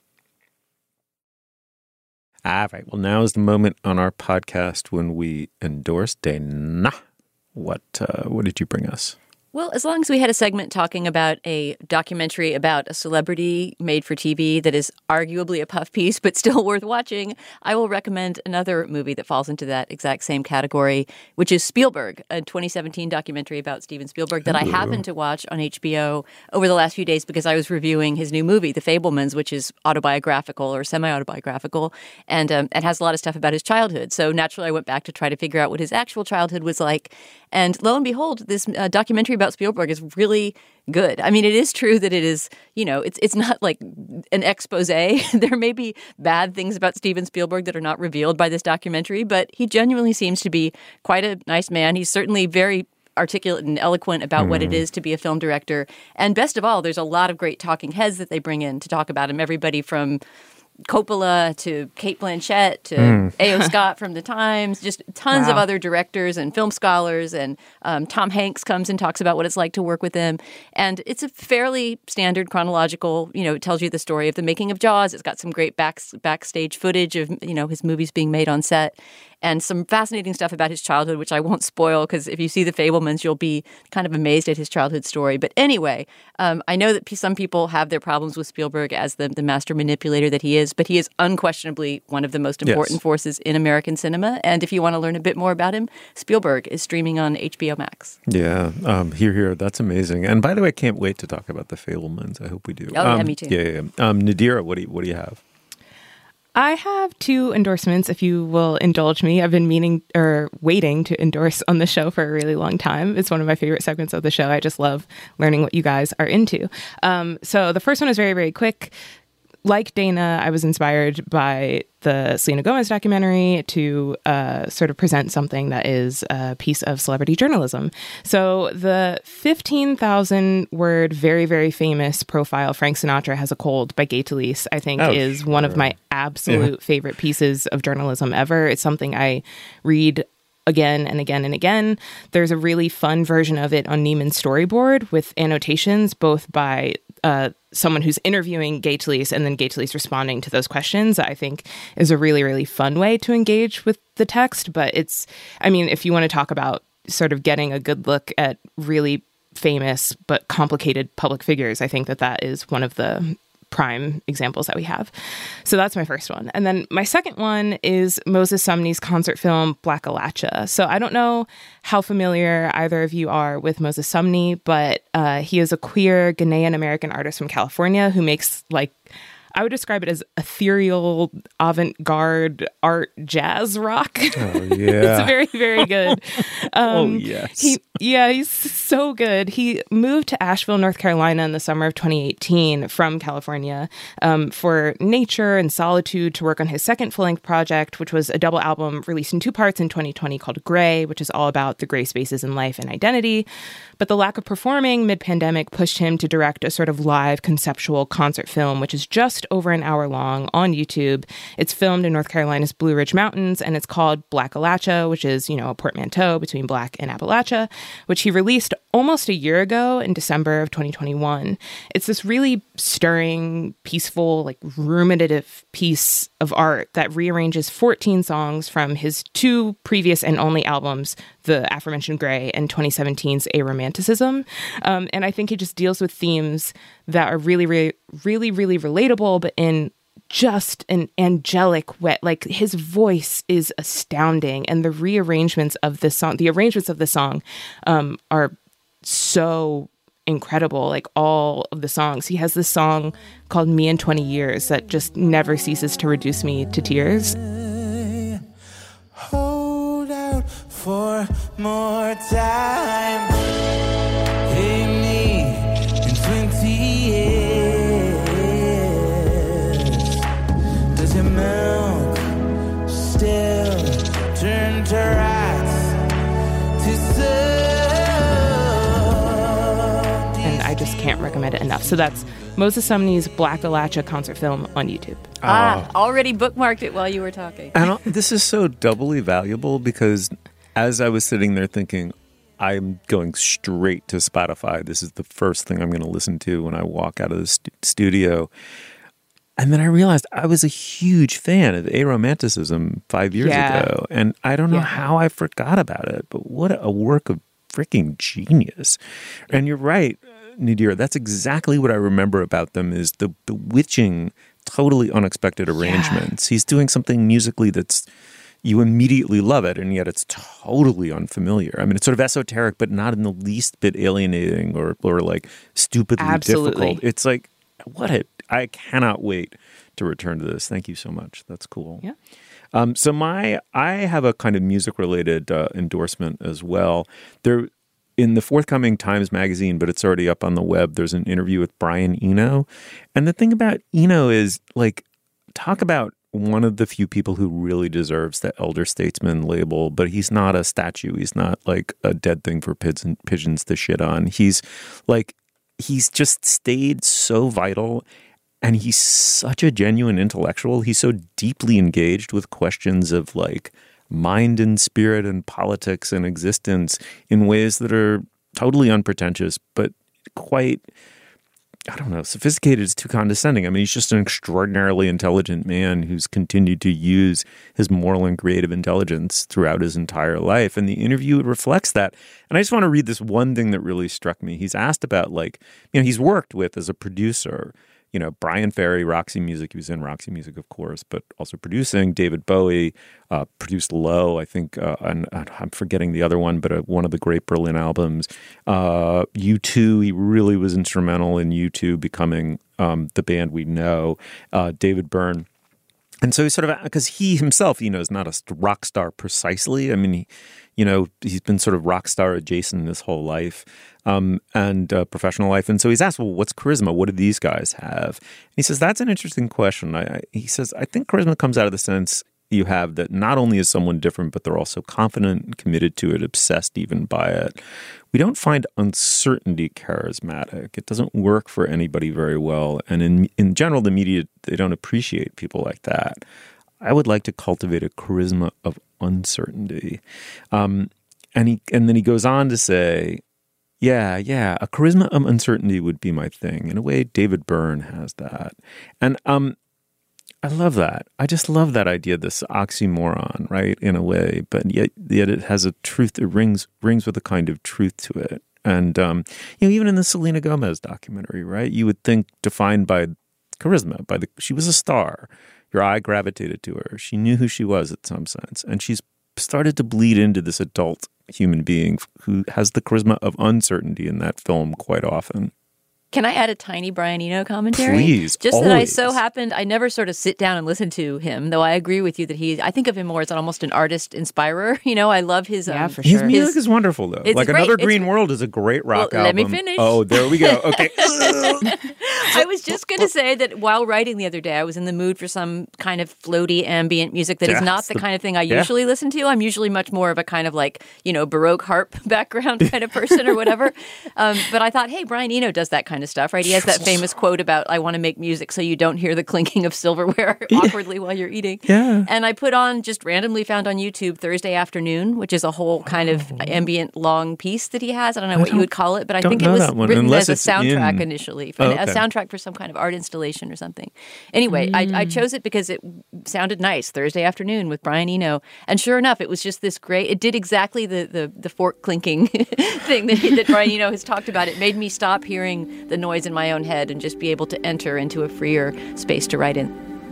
All right, well, now is the moment on our podcast when we endorse Dana. What did you bring us? Well, as long as we had a segment talking about a documentary about a celebrity made for TV that is arguably a puff piece, but still worth watching, I will recommend another movie that falls into that exact same category, which is Spielberg, a 2017 documentary about Steven Spielberg that I happened to watch on HBO over the last few days because I was reviewing his new movie, The Fabelmans, which is autobiographical or semi-autobiographical, and has a lot of stuff about his childhood. So naturally, I went back to try to figure out what his actual childhood was like. And lo and behold, this documentary about Spielberg is really good. I mean, it is true that it is, you know, it's not like an expose. There may be bad things about Steven Spielberg that are not revealed by this documentary, but he genuinely seems to be quite a nice man. He's certainly very articulate and eloquent about what it is to be a film director. And best of all, there's a lot of great talking heads that they bring in to talk about him. Everybody from Coppola to Cate Blanchett to A.O. Scott from The Times, just tons of other directors and film scholars. And Tom Hanks comes and talks about what it's like to work with him. And it's a fairly standard chronological, you know, it tells you the story of the making of Jaws. It's got some great backstage footage of, you know, his movies being made on set. And some fascinating stuff about his childhood, which I won't spoil because if you see The Fabelmans, you'll be kind of amazed at his childhood story. But anyway, I know that some people have their problems with Spielberg as the master manipulator that he is, but he is unquestionably one of the most important forces in American cinema. And if you want to learn a bit more about him, Spielberg is streaming on HBO Max. Yeah, here. That's amazing. And by the way, I can't wait to talk about The Fabelmans. I hope we do. Oh, yeah, me too. Yeah. Nadira, what do you have? I have two endorsements, if you will indulge me. I've been waiting to endorse on the show for a really long time. It's one of my favorite segments of the show. I just love learning what you guys are into. So the first one is very, very quick. Like Dana, I was inspired by the Selena Gomez documentary to sort of present something that is a piece of celebrity journalism. So the 15,000-word, very, very famous profile, Frank Sinatra Has a Cold by Gay Talese, I think is one of my absolute favorite pieces of journalism ever. It's something I read again and again and again. There's a really fun version of it on Neiman's Storyboard with annotations, both by someone who's interviewing Gay Talese and then Gay Talese responding to those questions. I think is a really, really fun way to engage with the text. But if you want to talk about sort of getting a good look at really famous but complicated public figures, I think that is one of the prime examples that we have. So that's my first one. And then my second one is Moses Sumney's concert film, Black Alacha. So I don't know how familiar either of you are with Moses Sumney, but he is a queer Ghanaian American artist from California who makes I would describe it as ethereal, avant-garde art jazz rock. Oh, yeah. It's very, very good. Yes. He's so good. He moved to Asheville, North Carolina in the summer of 2018 from California for nature and solitude to work on his second full-length project, which was a double album released in 2 parts in 2020 called Gray, which is all about the gray spaces in life and identity. But the lack of performing mid-pandemic pushed him to direct a sort of live conceptual concert film, which is just over an hour long on YouTube. It's filmed in North Carolina's Blue Ridge Mountains, and it's called Black Alacha, which is, a portmanteau between Black and Appalachia. which he released almost a year ago in December of 2021. It's this really stirring, peaceful, like ruminative piece of art that rearranges 14 songs from his 2 previous and only albums, the aforementioned Grey and 2017's Aromanticism. And I think he just deals with themes that are really, really, really, really relatable, but in just an angelic way. Like, his voice is astounding, and the arrangements of the song are so incredible. Like, all of the songs. He has this song called Me in 20 Years that just never ceases to reduce me to tears. Hold out for more time. Hey, me in 20 years. Does your milk still turn to rats to serve? And I just can't recommend it enough. So that's Moses Sumney's Black Alachua concert film on YouTube. Already bookmarked it while you were talking. And this is so doubly valuable because as I was sitting there thinking, I'm going straight to Spotify. This is the first thing I'm going to listen to when I walk out of the studio. And then I realized I was a huge fan of Aromanticism 5 years ago. And I don't know how I forgot about it, but what a work of freaking genius. And you're right, Nadir, that's exactly what I remember about them is the bewitching, totally unexpected arrangements. He's doing something musically that's, you immediately love it, and yet it's totally unfamiliar. I mean, it's sort of esoteric, but not in the least bit alienating or like stupidly difficult. It's like, I cannot wait to return to this. Thank you so much. That's cool. Yeah. I have a kind of music-related endorsement as well. There, in the forthcoming Times Magazine, but it's already up on the web, there's an interview with Brian Eno. And the thing about Eno is, like, talk about one of the few people who really deserves the elder statesman label, but he's not a statue. He's not like a dead thing for pigeons to shit on. He's just stayed so vital, and he's such a genuine intellectual. He's so deeply engaged with questions of like mind and spirit and politics and existence in ways that are totally unpretentious, but quite, I don't know, sophisticated is too condescending. I mean, he's just an extraordinarily intelligent man who's continued to use his moral and creative intelligence throughout his entire life. And the interview reflects that. And I just want to read this one thing that really struck me. He's asked about, like, you know, he's worked with as a producer, you know, Brian Ferry, Roxy Music. He was in Roxy Music, of course, but also producing. David Bowie produced Low, I think, and I'm forgetting the other one, but one of the great Berlin albums. U2, he really was instrumental in U2 becoming the band we know. David Byrne. And so he's sort of, because he himself, you know, is not a rock star precisely. I mean, he's been sort of rock star adjacent his whole life and professional life. And so he's asked, well, what's charisma? What do these guys have? And he says, that's an interesting question. He says, I think charisma comes out of the sense you have that not only is someone different, but they're also confident, committed to it, obsessed even by it. We don't find uncertainty charismatic. It doesn't work for anybody very well. And in general, the media, they don't appreciate people like that. I would like to cultivate a charisma of uncertainty. And then he goes on to say, yeah, a charisma of uncertainty would be my thing. In a way, David Byrne has that. And I love that. I just love that idea, this oxymoron, right, in a way, but yet it has a truth. It rings with a kind of truth to it. And, even in the Selena Gomez documentary, right, you would think defined by charisma, she was a star. Your eye gravitated to her. She knew who she was in some sense. And she's started to bleed into this adult human being who has the charisma of uncertainty in that film quite often. Can I add a tiny Brian Eno commentary? Please, Just always. that I so happened, I never sort of sit down and listen to him, though I agree with you that I think of him more as almost an artist inspirer. You know, I love his... for His music is wonderful, though. Like great. Another Green World is a great rock album. Let me finish. Oh, there we go. Okay. I was just going to say that while writing the other day, I was in the mood for some kind of floaty ambient music that is not the kind of thing I usually listen to. I'm usually much more of a kind of like, Baroque harp background kind of person or whatever. But I thought, hey, Brian Eno does that kind of stuff, right? He has that famous quote about, I want to make music so you don't hear the clinking of silverware awkwardly while you're eating. Yeah. And I put on, just randomly found on YouTube, Thursday Afternoon, which is a whole kind of ambient long piece that he has. I don't know what you would call it, but I think it was written as a soundtrack initially, a soundtrack for some kind of art installation or something. Anyway, I chose it because it sounded nice, Thursday Afternoon with Brian Eno. And sure enough, it was just this great, it did exactly the fork clinking thing that Brian Eno has talked about. It made me stop hearing the noise in my own head and just be able to enter into a freer space to write in.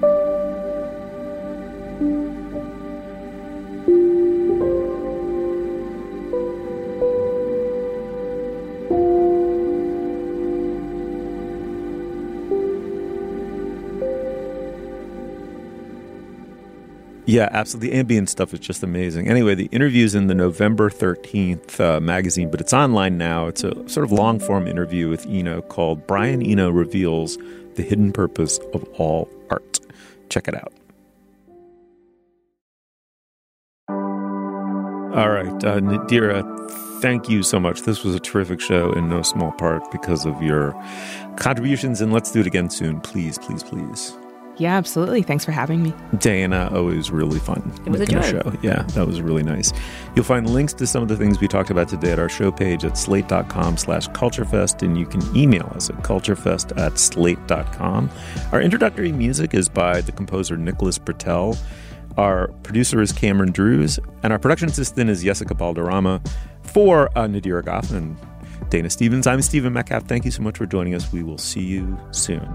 Yeah, absolutely. The ambient stuff is just amazing. Anyway, the interview's in the November 13th magazine, but it's online now. It's a sort of long-form interview with Eno called Brian Eno Reveals the Hidden Purpose of All Art. Check it out. All right, Nadira, thank you so much. This was a terrific show in no small part because of your contributions, and let's do it again soon. Please, please, please. Yeah, absolutely. Thanks for having me. Dana, always really fun. It was a joy. Show. Yeah, that was really nice. You'll find links to some of the things we talked about today at our show page at slate.com/culturefest, and you can email us at culturefest@slate.com. Our introductory music is by the composer Nicholas Bertel. Our producer is Cameron Drews, and our production assistant is Jessica Balderrama. For Nadira Goffin and Dana Stevens, I'm Stephen Metcalf. Thank you so much for joining us. We will see you soon.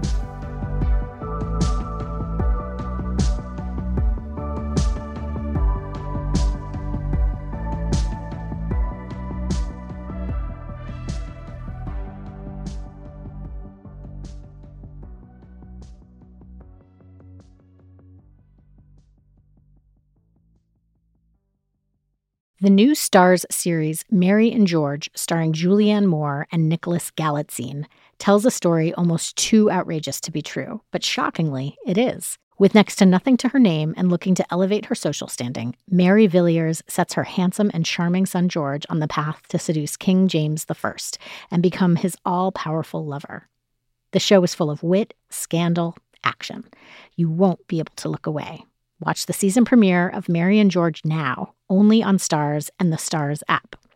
The new Starz series Mary and George, starring Julianne Moore and Nicholas Galitzine, tells a story almost too outrageous to be true, but shockingly, it is. With next to nothing to her name and looking to elevate her social standing, Mary Villiers sets her handsome and charming son George on the path to seduce King James I and become his all-powerful lover. The show is full of wit, scandal, action. You won't be able to look away. Watch the season premiere of Mary and George now, only on Starz and the Starz app.